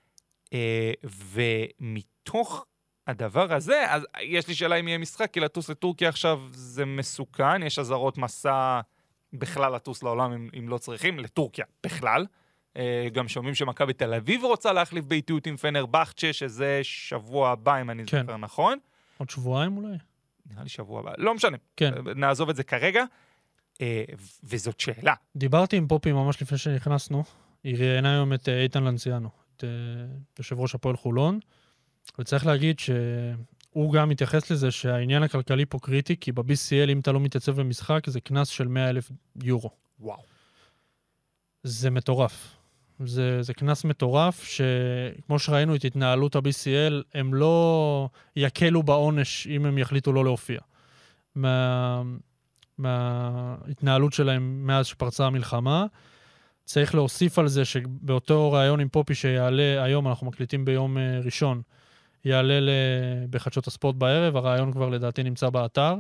ומתוך הדבר הזה, אז יש לי שאלה אם יהיה משחק, כי לטוס לטורקיה עכשיו זה מסוכן, יש עזרות מסע בכלל לטוס לעולם אם, אם לא צריכים, לטורקיה בכלל. גם שומעים שמכבי תל אביב רוצה להחליף ביתיות עם פנרבחצ'ה, שזה שבוע הבא, אם אני כן. זוכר נכון. עוד שבועיים אולי? נראה לי שבוע הבא, לא משנה. כן. נעזוב את זה כרגע, וזאת שאלה. דיברתי עם פופי ממש לפני שנכנסנו, היא ראיינה היום את איתן לנציאנו, את יושב ראש הפועל חולון, וצריך להגיד שהוא גם מתייחס לזה שהעניין הכלכלי פה קריטי, כי ב-בי סי אל אם אתה לא מתייצב במשחק, זה כנס של מאה אלף יורו. וואו. זה מטורף. זה, זה כנס מטורף, שכמו שראינו את התנהלות ה-בי סי אל, הם לא יקלו בעונש אם הם יחליטו לא להופיע. מה, מההתנהלות שלהם מאז שפרצה המלחמה, צריך להוסיף על זה שבאותו רעיון עם פופי שיעלה היום, אנחנו מקליטים ביום ראשון, יעלה בחדשות הספורט בערב, הרעיון כבר לדעתי נמצא באתר.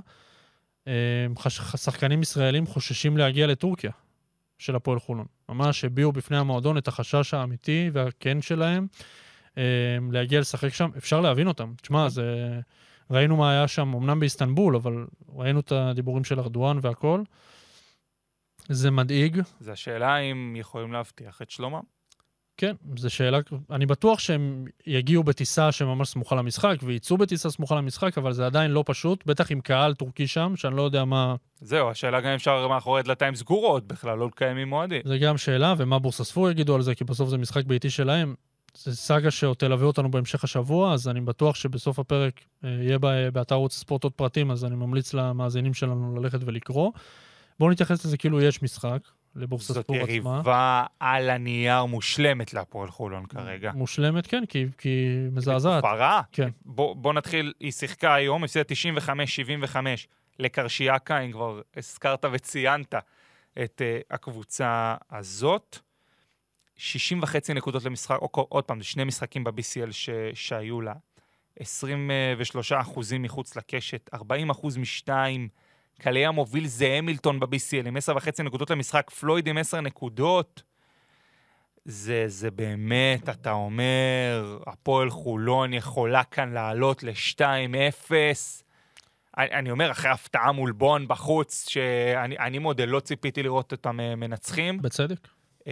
שחקנים ישראלים חוששים להגיע לטורקיה של הפועל חולון. ממש הביעו בפני המועדון את החשש האמיתי והכן שלהם, להגיע לשחק שם, אפשר להבין אותם. תשמע, זה... ראינו מה היה שם, אמנם באיסטנבול, אבל ראינו את הדיבורים של ארדואן והכל. זה מדאיג. זה השאלה אם יכולים להבטיח את שלומם. כן, זו שאלה, אני בטוח שהם יגיעו בטיסה שממש סמוכה למשחק, וייצאו בטיסה סמוכה למשחק, אבל זה עדיין לא פשוט, בטח עם קהל טורקי שם, שאני לא יודע מה... זהו, השאלה גם אפשר מאחורי דלתיים סגורות, בכלל לא לקיים עם מועדים. זה גם שאלה, ומה בורסספור יגידו על זה, כי בסוף זה משחק ביתי שלהם. זה סאגה שעוד תלווה אותנו בהמשך השבוע, אז אני בטוח שבסוף הפרק יהיה באתר ערוץ הספורט עוד פרטים, אז אני ממליץ למאזינים שלנו ללכת ולקרוא. בואו נתייחס לזה כאילו יש משחק. לבורסה ספור עצמה. זאת יריבה על הנייר מושלמת להפועל חולון כרגע. מושלמת, כן, כי, כי מזעזעת. פרה. כן. בוא, בוא נתחיל, היא שיחקה היום, הפסידה תשעים וחמש שבעים וחמש לקרשיאקה, אם כבר הזכרת וציינת את uh, הקבוצה הזאת. שישים וחצי נקודות למשחק, או עוד פעם, שני משחקים ב-בי סי אל ש, שהיו לה. עשרים ושלושה אחוזים מחוץ לקשת, ארבעים אחוז משתיים, קליה מוביל זה המילטון ב-בי סי אל, עם עשר וחצי נקודות למשחק, פלויד עם עשר נקודות. זה, זה באמת, אתה אומר, הפועל חולון יכולה כאן לעלות ל-שתיים אפס. אני, אני אומר, אחרי הפתעה מול בון בחוץ, שאני אני מודה, לא ציפיתי לראות אותם מנצחים. בצדק.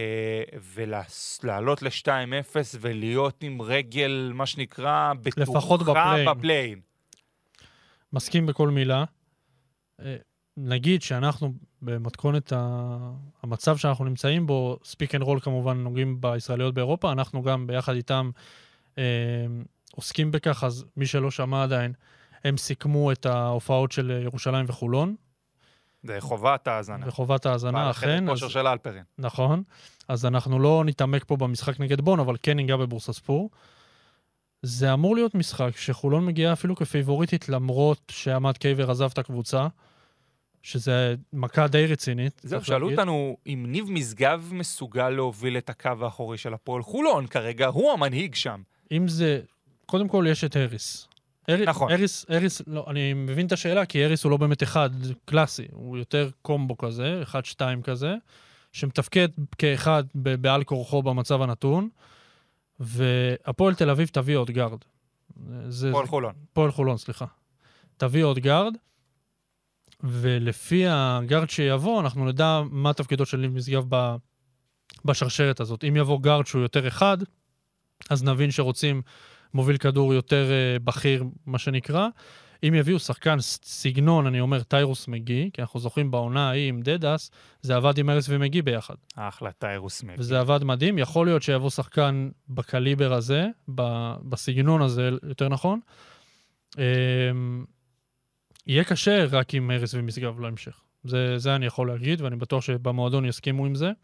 ולעלות ל-שתיים אפס ולהיות עם רגל, מה שנקרא, בטוחה בפליין. מסכים בכל מילה. נגיד שאנחנו במתכונת המצב שאנחנו נמצאים בו, ספיק אנד רול כמובן נוגעים בישראליות באירופה, אנחנו גם ביחד איתם עוסקים בכך, אז מי שלא שמע עדיין, הם סיכמו את ההופעות של ירושלים וחולון. זה חובת ההאזנה. וחובת ההאזנה, אכן. כושר של אלפרין. נכון. אז אנחנו לא נתעמק פה במשחק נגד בון, אבל כן ניגע בבורסספור. זה אמור להיות משחק שחולון מגיעה אפילו כפייבוריטית, למרות שעמד קייבר עזב את הקבוצה, שזה מכה די רצינית. זהו, שאלו אותנו אם ניב משגב מסוגל להוביל את הקו האחורי של הפועל חולון, כרגע הוא המנהיג שם. אם זה, קודם כל יש את הריס. נכון. אריס, אריס, לא, אני מבין את השאלה, כי אריס הוא לא באמת אחד קלאסי, הוא יותר קומבו כזה, אחד שתיים כזה, שמתפקד כאחד בעל כורחו במצב הנתון, והפועל תל אביב תביא עוד גארד. פועל חולון. פועל חולון, סליחה. תביא עוד גארד, ולפי הגארד שיבוא, אנחנו נדע מה תפקידו של ניב משגב ב, בשרשרת הזאת. אם יבוא גארד שהוא יותר אחד, אז נבין שרוצים מוביל כדור יותר uh, בכיר, מה שנקרא. אם יביאו שחקן סגנון, אני אומר, טיירוס מגי, כי אנחנו זוכרים בעונה ההיא עם דדס, זה עבד עם ארס ומגי ביחד. אחלה, טיירוס מגי. וזה עבד מדהים. יכול להיות שיבוא שחקן בקליבר הזה, ב- בסגנון הזה, יותר נכון. Um, יהיה קשה רק עם ארס ומשגב להמשך. זה, זה אני יכול להגיד, ואני בטוח שבמועדון יסכימו עם זה.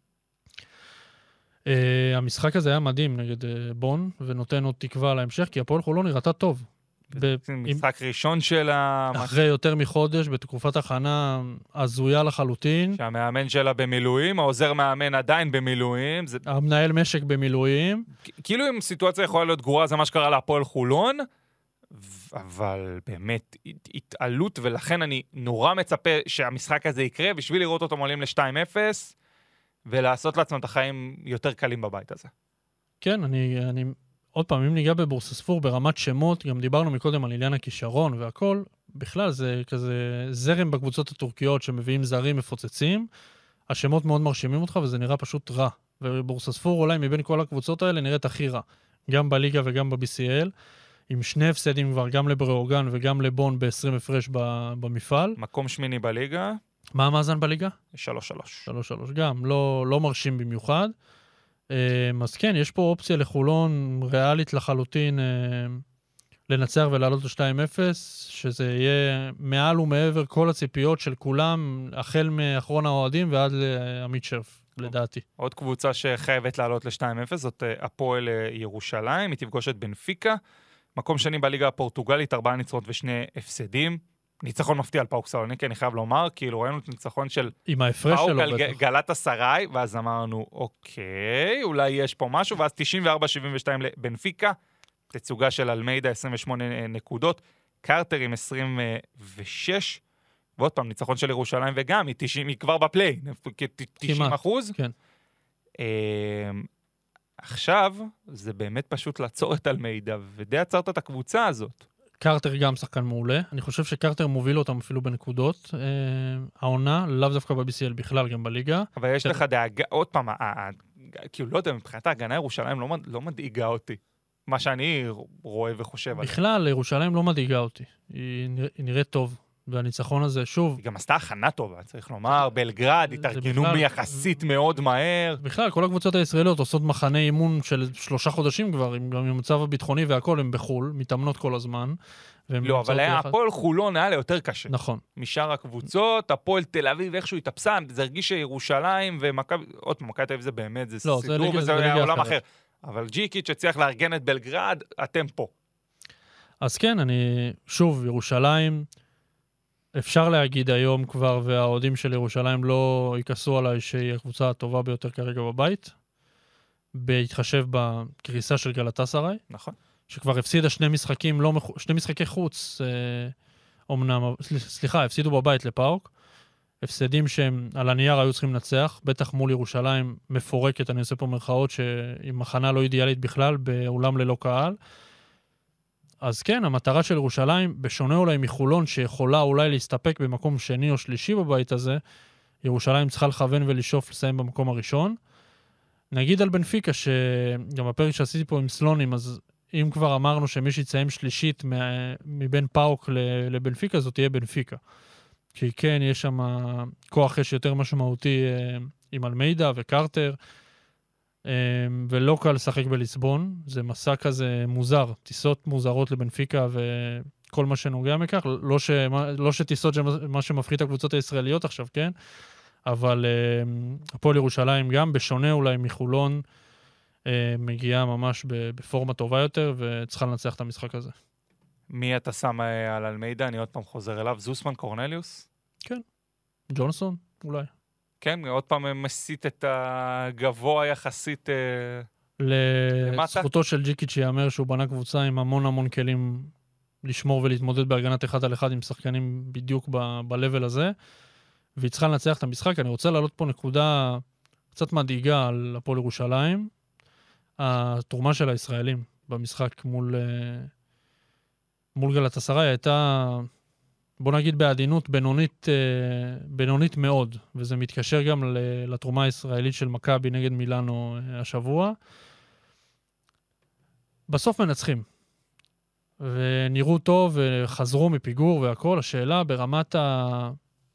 Uh, המשחק הזה היה מדהים נגד uh, בון, ונותן עוד תקווה להמשך, כי הפועל חולון נראתה טוב. זה משחק ראשון שלה... אחרי יותר מחודש, בתקופת הכנה הזויה לחלוטין. שהמאמן שלה במילואים, העוזר מאמן עדיין במילואים. זה... המנהל משק במילואים. כאילו אם סיטואציה יכולה להיות גרועה, זה מה שקרה להפועל חולון, אבל באמת התעלות, ולכן אני נורא מצפה שהמשחק הזה יקרה, בשביל לראות אותו עולים ל-שתיים אפס, ולעשות לעצמם את החיים יותר קלים בבית הזה. כן, אני, אני, עוד פעם, אם ניגע בבורסספור ברמת שמות, גם דיברנו מקודם על עניין הכישרון והכל, בכלל זה כזה זרם בקבוצות הטורקיות שמביאים זרים מפוצצים, השמות מאוד מרשימים אותך וזה נראה פשוט רע. ובורסספור אולי מבין כל הקבוצות האלה נראית הכי רע, גם בליגה וגם ב-בי סי אל, עם שני הפסדים כבר, גם לבראוגן וגם לבון ב-עשרים הפרש במפעל. מקום שמיני בליגה. מה המאזן בליגה? שלוש שלוש. שלוש שלוש, גם, לא, לא מרשים במיוחד. אז כן, יש פה אופציה לחולון ריאלית לחלוטין לנצח ולעלות ל-שתיים אפס, שזה יהיה מעל ומעבר כל הציפיות של כולם, החל מאחרון האוהדים ועד לעמית שרף, לדעתי. עוד קבוצה שחייבת לעלות ל-שתיים אפס, זאת הפועל ירושלים, היא תפגוש את בנפיקה, מקום שני בליגה הפורטוגלית, ארבעה ניצחונות ושני הפסדים. ניצחון מפתיע על פאוק סלוניקי, אני חייב לומר, כאילו ראינו את ניצחון של עם ההפרש שלו על גלת הסראי, ואז אמרנו, אוקיי, אולי יש פה משהו, ואז תשעים וארבע שבעים ושתיים לבנפיקה, תצוגה של אלמיידה עשרים ושמונה נקודות, קרטר עם עשרים ושש, ועוד פעם, ניצחון של ירושלים וגם, היא, תשעים, היא כבר בפליי, תשעים אחוז. כן. עכשיו, זה באמת פשוט לעצור את אלמידה, ודי עצרת את הקבוצה הזאת. קרטר גם שחקן מעולה. אני חושב שקרטר מוביל אותם אפילו בנקודות. אה, העונה, לאו דווקא ב-בי סי אל בכלל, גם בליגה. אבל יש לך דאגה, עוד פעם, כאילו לא יודע, מבחינת ההגנה ירושלים לא, לא מדאיגה אותי. מה שאני רואה וחושב עליה. בכלל, ירושלים לא מדאיגה אותי. היא, נרא, היא נראית טוב. והניצחון הזה, שוב... היא גם עשתה הכנה טובה, צריך לומר, בלגרד, התארגנו יחסית מאוד מהר. בכלל, כל הקבוצות הישראליות עושות מחנה אימון של שלושה חודשים כבר, גם עם המצב הביטחוני והכל, הם בחול, מתאמנות כל הזמן. לא, אבל הפועל חולון היה לה יותר קשה. נכון. משאר הקבוצות, הפועל תל אביב, איכשהו התאפסה, זה הרגיש שירושלים ומכבי, עוד פעם, מכבי תל אביב זה באמת, זה סידור וזה היה עולם אחר. אבל ג'יקיץ' שצריך לארגן את בלגרד, אתם פה. אז כן, אני, שוב, ירושלים, אפשר להגיד היום כבר, והאוהדים של ירושלים לא ייכנסו עליי שהיא הקבוצה הטובה ביותר כרגע בבית, בהתחשב בקריסה של גלאטסראי. נכון. שכבר הפסידה שני משחקים, לא, שני משחקי חוץ, אה, אמנם, סליחה, הפסידו בבית לפאוק, הפסדים שהם על הנייר היו צריכים לנצח, בטח מול ירושלים מפורקת, אני עושה פה מרכאות, שהיא מחנה לא אידיאלית בכלל, באולם ללא קהל. אז כן, המטרה של ירושלים, בשונה אולי מחולון, שיכולה אולי להסתפק במקום שני או שלישי בבית הזה, ירושלים צריכה לכוון ולשאוף לסיים במקום הראשון. נגיד על בנפיקה, שגם הפרק שעשיתי פה עם סלונים, אז אם כבר אמרנו שמי שיצאים שלישית מבין פאוק לבנפיקה, זאת תהיה בנפיקה. כי כן, יש שם כוח אש יותר משמעותי עם אלמידה וקרטר, ולא קל לשחק בליסבון. זה מסע כזה מוזר, טיסות מוזרות לבנפיקה וכל מה שנוגע מכך. לא, ש... לא שטיסות זה מה שמפחית הקבוצות הישראליות עכשיו, כן? אבל הפועל ירושלים גם, בשונה אולי מחולון, מגיעה ממש בפורמה טובה יותר, וצריכה לנצח את המשחק הזה. מי אתה שם על אלמידה? אני עוד פעם חוזר אליו. זוסמן קורנליוס? כן. ג'ונסון, אולי. כן, עוד פעם מסית את הגבוה יחסית לזכותו של ג'יקיץ' שיאמר שהוא בנה קבוצה עם המון המון כלים לשמור ולהתמודד בהגנת אחד על אחד עם שחקנים בדיוק ב-level הזה, והיא צריכה לנצח את המשחק. אני רוצה להעלות פה נקודה קצת מדאיגה על הפועל ירושלים, התרומה של הישראלים במשחק מול, מול גלאטסראי הייתה, בוא נגיד בעדינות, בינונית, בינונית מאוד, וזה מתקשר גם לתרומה הישראלית של מכבי נגד מילאנו השבוע. בסוף מנצחים, ונראו טוב וחזרו מפיגור והכל. השאלה ברמת ה...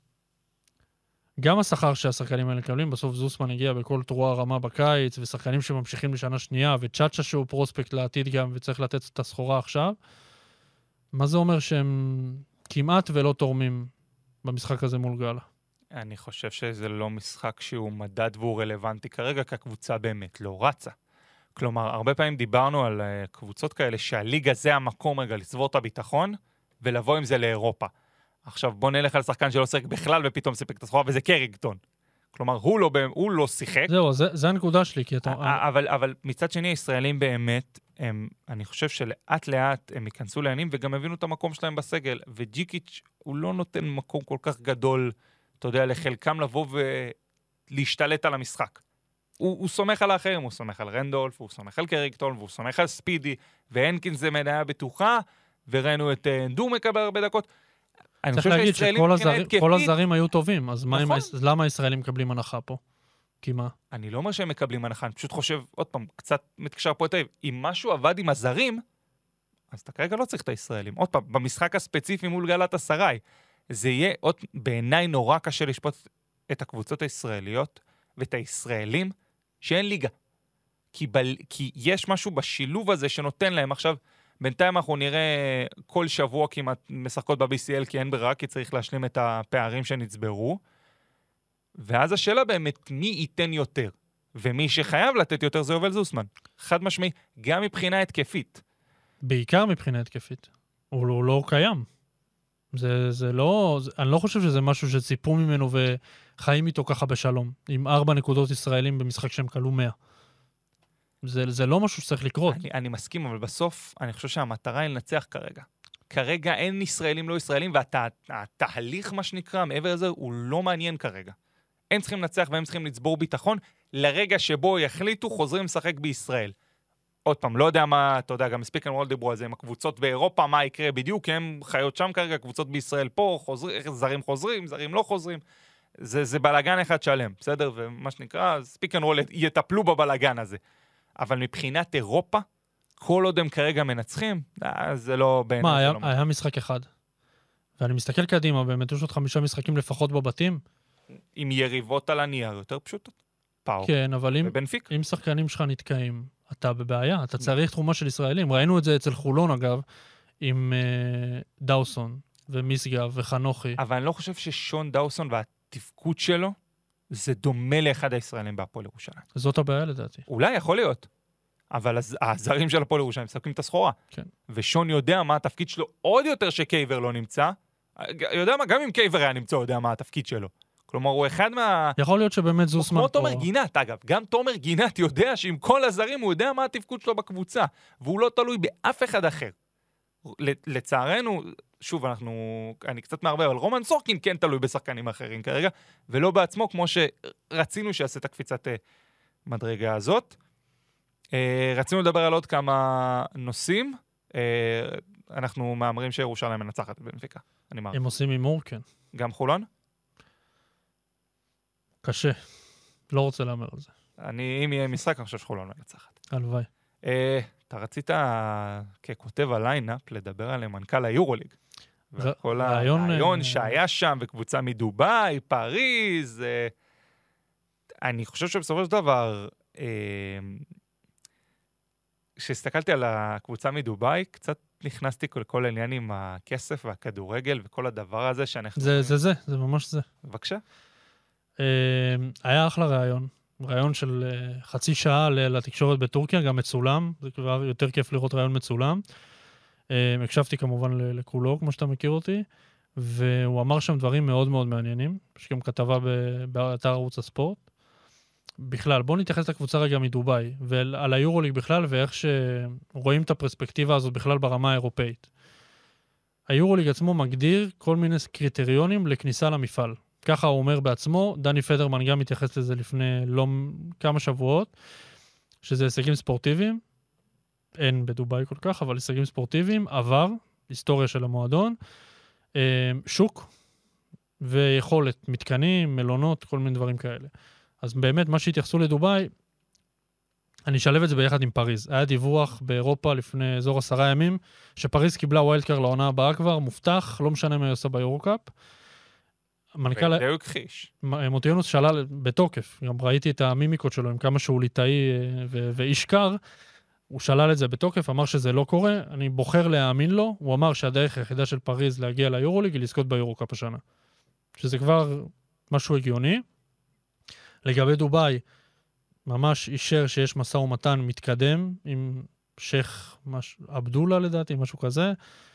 גם השכר שהשחקנים האלה מקבלים, בסוף זוסמן הגיע בכל תרועה רמה בקיץ, ושחקנים שממשיכים לשנה שנייה, וצ'אצ'ה שהוא פרוספקט לעתיד גם, וצריך לתת את הסחורה עכשיו. מה זה אומר שהם כמעט ולא תורמים במשחק הזה מול גאלה? אני חושב שזה לא משחק שהוא מדד והוא רלוונטי כרגע, כי הקבוצה באמת לא רצה. כלומר, הרבה פעמים דיברנו על קבוצות כאלה, שהליגה זה המקום רגע לצבור את הביטחון, ולבוא עם זה לאירופה. עכשיו בוא נלך על שחקן שלא שחק בכלל ופתאום סיפק את הסחורה, וזה קרינגטון. כלומר, הוא לא, הוא לא שיחק. זהו, זה, זה הנקודה שלי. כי אתה... אבל, אבל מצד שני, הישראלים באמת, הם, אני חושב שלאט לאט הם ייכנסו לעניינים, וגם הבינו את המקום שלהם בסגל. וג'יקיץ' הוא לא נותן מקום כל כך גדול, אתה יודע, לחלקם לבוא ולהשתלט על המשחק. הוא, הוא סומך על האחרים, הוא סומך על רנדולף, הוא סומך על קרינגטון, והוא סומך על ספידי, והנקינס זה מניה בטוחה, וראינו את אנדור מקבל הרבה דקות. צריך להגיד שכל הזרים, כל הזרים היו טובים, אז נכון? מה, אז למה הישראלים מקבלים הנחה פה? כי מה? אני לא אומר שהם מקבלים הנחה, אני פשוט חושב, עוד פעם, קצת מתקשר פה את היב, אם משהו עבד עם הזרים, אז אתה כרגע לא צריך את הישראלים. עוד פעם, במשחק הספציפי מול גלאטסראי, זה יהיה עוד בעיניי נורא קשה לשפוט את הקבוצות הישראליות, ואת הישראלים שאין ליגה. כי, ב... כי יש משהו בשילוב הזה שנותן להם עכשיו, בינתיים אנחנו נראה כל שבוע כמעט משחקות ב-בי סי אל, כי אין ברירה, כי צריך להשלים את הפערים שנצברו. ואז השאלה באמת, מי ייתן יותר? ומי שחייב לתת יותר זה יובל זוסמן. חד משמעי, גם מבחינה התקפית. בעיקר מבחינה התקפית. הוא לא, הוא לא קיים. זה, זה לא, זה, אני לא חושב שזה משהו שציפו ממנו וחיים איתו ככה בשלום. עם ארבע נקודות ישראלים במשחק שהם קלו מאה. זה, זה לא משהו שצריך לקרות. אני, אני מסכים, אבל בסוף אני חושב שהמטרה היא לנצח כרגע. כרגע אין ישראלים לא ישראלים, והתהליך, מה שנקרא, מעבר לזה, הוא לא מעניין כרגע. הם צריכים לנצח והם צריכים לצבור ביטחון, לרגע שבו יחליטו, חוזרים לשחק בישראל. עוד פעם, לא יודע מה, אתה יודע, גם ספיק אנד רול דיברו על זה עם הקבוצות באירופה, מה יקרה בדיוק, הם חיות שם כרגע, קבוצות בישראל פה, חוזרים, זרים חוזרים, זרים לא חוזרים. זה, זה בלגן אחד שלם, בסדר? ומה שנקרא, ספיק אנד רול יטפלו בבלגן הזה. אבל מבחינת אירופה, כל עוד הם כרגע מנצחים, זה לא... מה, היה, לא היה משחק אחד. ואני מסתכל קדימה, באמת יש עוד חמישה משחקים לפחות בבתים. עם יריבות על הנייר יותר פשוטות. פאו. כן, אבל אם, ובנפיק. אם שחקנים שלך נתקעים, אתה בבעיה, אתה צריך תרומה של ישראלים. ראינו את זה אצל חולון, אגב, עם uh, דאוסון ומיסגב וחנוכי. אבל אני לא חושב ששון דאוסון והתפקוד שלו, זה דומה לאחד הישראלים בהפועל ירושלים. זאת הבעיה לדעתי. אולי יכול להיות. אבל הזרים של הפועל ירושלים מספקים את הסחורה. כן. ושון יודע מה התפקיד שלו עוד יותר שקייבר לא נמצא. יודע מה, גם אם קייבר היה נמצא, יודע מה התפקיד שלו. כלומר, הוא אחד מה... יכול להיות שבאמת זוסמן פה. פה. כמו תומר גינת, אגב. גם תומר גינת יודע שעם כל הזרים הוא יודע מה התפקוד שלו בקבוצה. והוא לא תלוי באף אחד אחר. לצערנו, שוב, אנחנו... אני קצת מערבב, אבל רומן סורקין כן תלוי בשחקנים אחרים כרגע, ולא בעצמו, כמו שרצינו שיעשה את הקפיצת מדרגה הזאת. רצינו לדבר על עוד כמה נושאים. אנחנו מאמרים שירושלים מנצחת בנפיקה. הם עושים אימור, כן. גם חולון? קשה. לא רוצה לאמר על זה. אני, אם יהיה משחק, אני חושב שחולון מנצחת. הלוואי. אתה רצית ככותב הליינאפ לדבר על מנכ"ל היורוליג. וכל הרעיון שהיה שם, וקבוצה מדובאי, פריז. אני חושב שבסופו של דבר... כשהסתכלתי על הקבוצה מדובאי, קצת נכנסתי לכל העניין עם הכסף והכדורגל וכל הדבר הזה שאנחנו... זה, זה, זה, זה ממש זה. בבקשה. היה אחלה רעיון. רעיון של חצי שעה לתקשורת בטורקיה, גם מצולם. זה כבר יותר כיף לראות רעיון מצולם. הקשבתי כמובן לכולו, כמו שאתה מכיר אותי, והוא אמר שם דברים מאוד מאוד מעניינים. יש גם כתבה באתר ערוץ הספורט. בכלל, בואו נתייחס לקבוצה רגע מדובאי, ועל היורוליג בכלל, ואיך שרואים את הפרספקטיבה הזאת בכלל ברמה האירופאית. היורוליג עצמו מגדיר כל מיני קריטריונים לכניסה למפעל. ככה הוא אומר בעצמו, דני פדרמן גם מתייחס לזה לפני לא כמה שבועות, שזה הישגים ספורטיביים, אין בדובאי כל כך, אבל הישגים ספורטיביים, עבר, היסטוריה של המועדון, שוק, ויכולת, מתקנים, מלונות, כל מיני דברים כאלה. אז באמת, מה שהתייחסו לדובאי, אני אשלב את זה ביחד עם פריז. היה דיווח באירופה לפני אזור עשרה ימים, שפריז קיבלה ווילד קארד לעונה הבאה כבר, מובטח, לא משנה מה היא עושה ביורוקאפ. המנכ"ל... וזה הוא הכחיש. מוטיונוס שלל בתוקף, גם ראיתי את המימיקות שלו, עם כמה שהוא ליטאי ו- ואיש קר, הוא שלל את זה בתוקף, אמר שזה לא קורה, אני בוחר להאמין לו, הוא אמר שהדרך היחידה של פריז להגיע ליורוליג היא לזכות ביורוקאפ השנה. שזה כבר משהו הגיוני. לגבי דובאי, ממש אישר שיש מסע ומתן מתקדם עם שייך מש... אבדולה לדעתי, משהו כזה,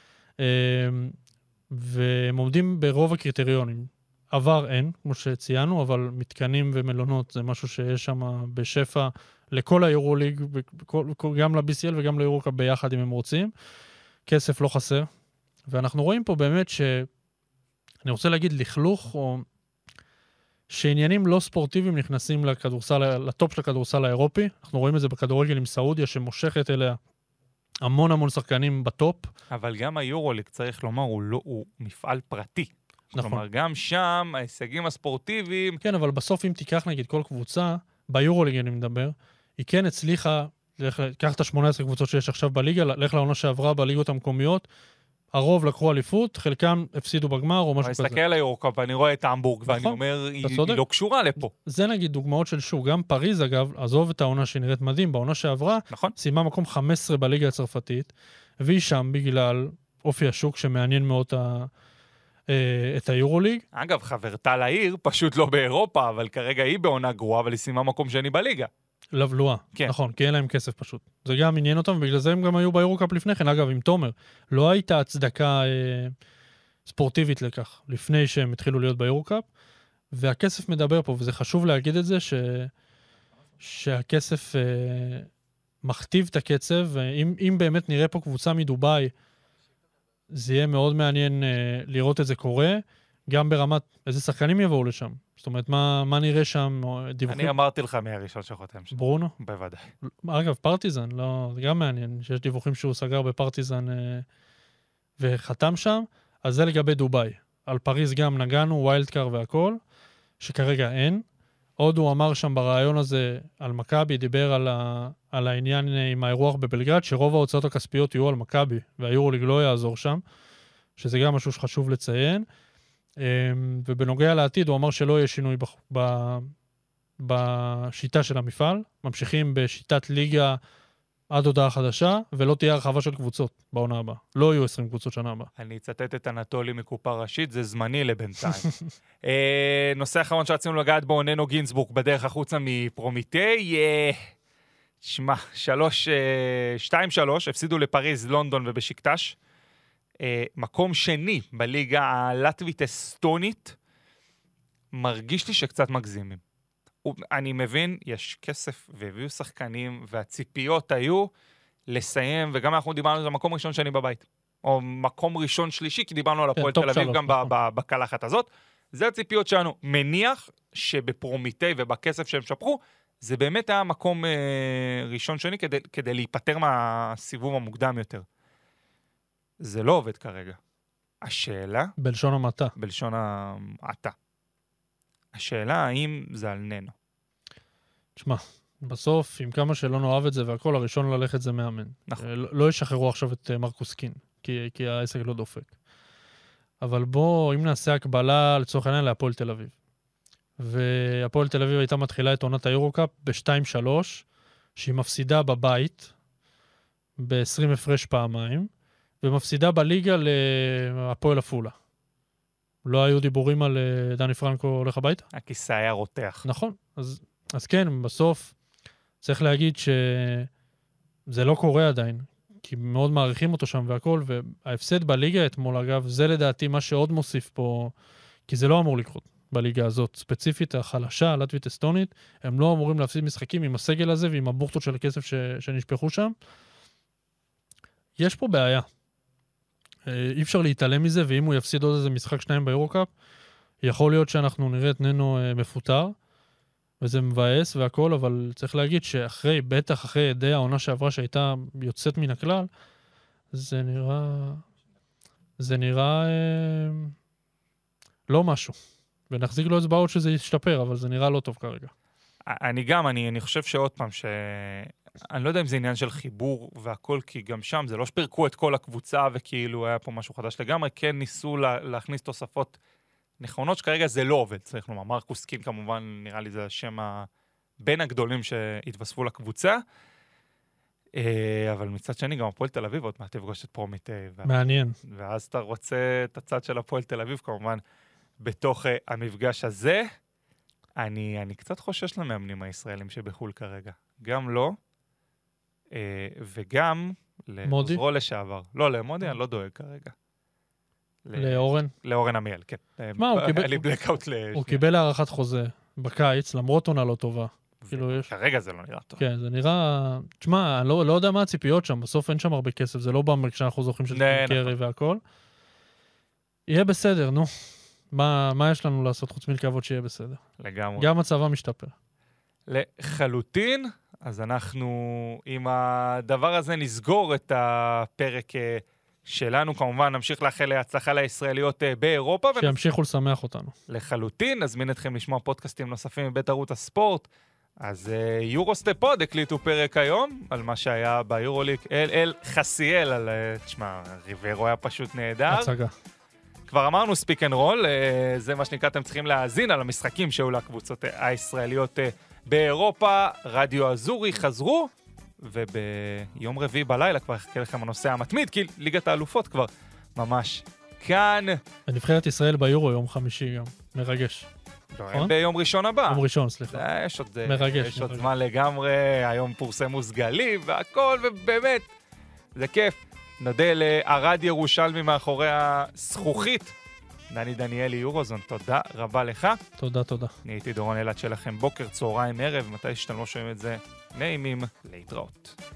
והם עומדים ברוב הקריטריונים. עבר אין, כמו שציינו, אבל מתקנים ומלונות זה משהו שיש שם בשפע לכל היורוליג, גם ל-בי סי אל וגם ליורוקאפ ביחד אם הם רוצים. כסף לא חסר. ואנחנו רואים פה באמת ש... אני רוצה להגיד לכלוך, או שעניינים לא ספורטיביים נכנסים לכדורסל, לטופ של הכדורסל האירופי. אנחנו רואים את זה בכדורגל עם סעודיה, שמושכת אליה המון המון שחקנים בטופ. אבל גם היורוליג, צריך לומר, הוא, לא, הוא מפעל פרטי. נכון. כלומר, גם שם, ההישגים הספורטיביים... כן, אבל בסוף אם תיקח נגיד כל קבוצה, ביורוליג אני מדבר, היא כן הצליחה, קח את ה-שמונה עשרה קבוצות שיש עכשיו בליגה, לך לעונה שעברה בליגות המקומיות, הרוב לקחו אליפות, חלקם הפסידו בגמר או משהו כזה. אני אסתכל על היורוקאפ ואני רואה את המבורג, ואני אומר, היא לא קשורה לפה. זה נגיד דוגמאות של שוק. גם פריז, אגב, עזוב את העונה שנראית מדהים, בעונה שעברה, סיימה מקום חמש עשרה בליגה הצרפתית, והיא שם בגלל אופי השוק שמעניין מאוד את היורוליג. אגב, חברתה לעיר, פשוט לא באירופה, אבל כרגע היא בעונה גרועה, אבל היא סיימה מקום שני בליגה. לבלועה, כן. נכון, כי אין להם כסף פשוט. זה גם עניין אותם, ובגלל זה הם גם היו ביורוקאפ לפני כן. אגב, עם תומר, לא הייתה הצדקה אה, ספורטיבית לכך, לפני שהם התחילו להיות ביורוקאפ, והכסף מדבר פה, וזה חשוב להגיד את זה, ש... שהכסף אה, מכתיב את הקצב, ואם באמת נראה פה קבוצה מדובאי, זה יהיה מאוד מעניין אה, לראות את זה קורה, גם ברמת איזה שחקנים יבואו לשם. זאת אומרת, מה, מה נראה שם? דיווחים? אני אמרתי לך מהראשון שחותם שם. ברונו? בוודאי. אגב, פרטיזן, לא, זה גם מעניין, שיש דיווחים שהוא סגר בפרטיזן אה, וחתם שם, אז זה לגבי דוביי. על פריז גם נגענו, ווילד קאר והכל, שכרגע אין. עוד הוא אמר שם ברעיון הזה על מכבי, דיבר על, ה, על העניין עם האירוח בבלגרד, שרוב ההוצאות הכספיות יהיו על מכבי, והיורוליג לא יעזור שם, שזה גם משהו שחשוב לציין. ובנוגע לעתיד, הוא אמר שלא יהיה שינוי ב, ב, בשיטה של המפעל, ממשיכים בשיטת ליגה עד הודעה חדשה, ולא תהיה הרחבה של קבוצות בעונה הבאה. לא יהיו עשרים קבוצות שנה הבאה. אני אצטט את אנטולי מקופה ראשית, זה זמני לבינתיים. נושא האחרון שרצינו לגעת בו, ננו גינסבורג בדרך החוצה מפרומיטי. שמע, שלוש, שתיים שלוש, הפסידו לפריז, לונדון ובשיקטש. מקום שני בליגה הלטבית-אסטונית, מרגיש לי שקצת מגזימים. אני מבין, יש כסף והביאו שחקנים, והציפיות היו לסיים, וגם אנחנו דיברנו על זה מקום ראשון שני בבית, או מקום ראשון שלישי, כי דיברנו על הפועל תל אביב גם בקלחת הזאת. זה הציפיות שלנו. מניח שבפרומיטי ובכסף שהם שפרו, זה באמת היה מקום ראשון שני כדי, כדי להיפטר מהסיבוב המוקדם יותר. זה לא עובד כרגע. השאלה... בלשון המעטה. בלשון המעטה. השאלה האם זה על ננו. תשמע, בסוף, עם כמה שלא נאהב את זה והכל, הראשון ללכת זה מאמן. נכון. לא, לא ישחררו עכשיו את מרקוס קין, כי, כי העסק לא דופק. אבל בוא, אם נעשה הקבלה לצורך העניין להפועל תל אביב. והפועל תל אביב הייתה מתחילה את עונת היורוקאפ ב-שתיים שלוש, שהיא מפסידה בבית, ב-עשרים הפרש פעמיים, ומפסידה בליגה להפועל עפולה. לא היו דיבורים על דני פרנקו הולך הביתה? הכיסא היה רותח. נכון. אז, אז כן, בסוף צריך להגיד שזה לא קורה עדיין, כי מאוד מעריכים אותו שם והכל, וההפסד בליגה אתמול, אגב, זה לדעתי מה שעוד מוסיף פה, כי זה לא אמור לקרות בליגה הזאת. ספציפית, החלשה, הלטבית אסטונית, הם לא אמורים להפסיד משחקים עם הסגל הזה ועם הבוכטות של הכסף ש, שנשפחו שם. יש פה בעיה. אי אפשר להתעלם מזה, ואם הוא יפסיד עוד איזה משחק שניים ביורוקאפ, יכול להיות שאנחנו נראה את ננו מפוטר, וזה מבאס והכל, אבל צריך להגיד שאחרי, בטח אחרי ידי העונה שעברה שהייתה יוצאת מן הכלל, זה נראה, זה נראה אה, לא משהו. ונחזיק לו אצבעות שזה ישתפר, אבל זה נראה לא טוב כרגע. אני גם, אני, אני חושב שעוד פעם ש... אני לא יודע אם זה עניין של חיבור והכל, כי גם שם זה לא שפרקו את כל הקבוצה וכאילו היה פה משהו חדש לגמרי, כן ניסו לה, להכניס תוספות נכונות שכרגע זה לא עובד, צריך לומר, מרקוס קין כמובן נראה לי זה השם בין הגדולים שהתווספו לקבוצה, אבל מצד שני גם הפועל תל אביב עוד מעט תפגוש את פרומיטי. מעניין. ואז אתה רוצה את הצד של הפועל תל אביב כמובן בתוך המפגש הזה. אני, אני קצת חושש למאמנים הישראלים שבחול כרגע. גם לא, וגם לעוזרו לשעבר. לא, למודי אני לא דואג כרגע. לאורן? לאורן עמיאל, כן. מה, הוא קיבל... לי בלקאוט הוא קיבל הערכת חוזה בקיץ, למרות עונה לא טובה. כרגע זה לא נראה טוב. כן, זה נראה... תשמע, אני לא יודע מה הציפיות שם, בסוף אין שם הרבה כסף, זה לא בא כשאנחנו זוכים של קרי והכל. יהיה בסדר, נו. מה, מה יש לנו לעשות חוץ מלקוות שיהיה בסדר? לגמרי. גם הצבא משתפר. לחלוטין, אז אנחנו עם הדבר הזה נסגור את הפרק שלנו, כמובן נמשיך לאחל להצלחה לישראליות באירופה. שימשיכו לשמח אותנו. לחלוטין, נזמין אתכם לשמוע פודקאסטים נוספים מבית ערוץ הספורט. אז יורוסטפוד הקליטו פרק היום, על מה שהיה ביורוליג, אל אל חסיאל, על, תשמע, ריברו היה פשוט נהדר. הצגה. כבר אמרנו ספיק אנד רול, זה מה שנקרא, אתם צריכים להאזין על המשחקים שהיו לקבוצות הישראליות באירופה, רדיו אזורי חזרו, וביום רביעי בלילה כבר יחכה לכם הנושא המתמיד, כי ליגת האלופות כבר ממש כאן. ונבחרת ישראל ביורו יום חמישי גם, מרגש. לא, ביום ראשון הבא. יום ראשון, סליחה. יש עוד, מרגש. יש עוד זמן לגמרי, היום פורסמו סגלים והכל, ובאמת, זה כיף. נודה לערד ירושלמי מאחורי הזכוכית. דני דניאלי יורוזון, תודה רבה לך. תודה, תודה. אני הייתי דורון אלעד שלכם, בוקר, צהריים, ערב, מתי שאתם לא שומעים את זה, נעימים להתראות.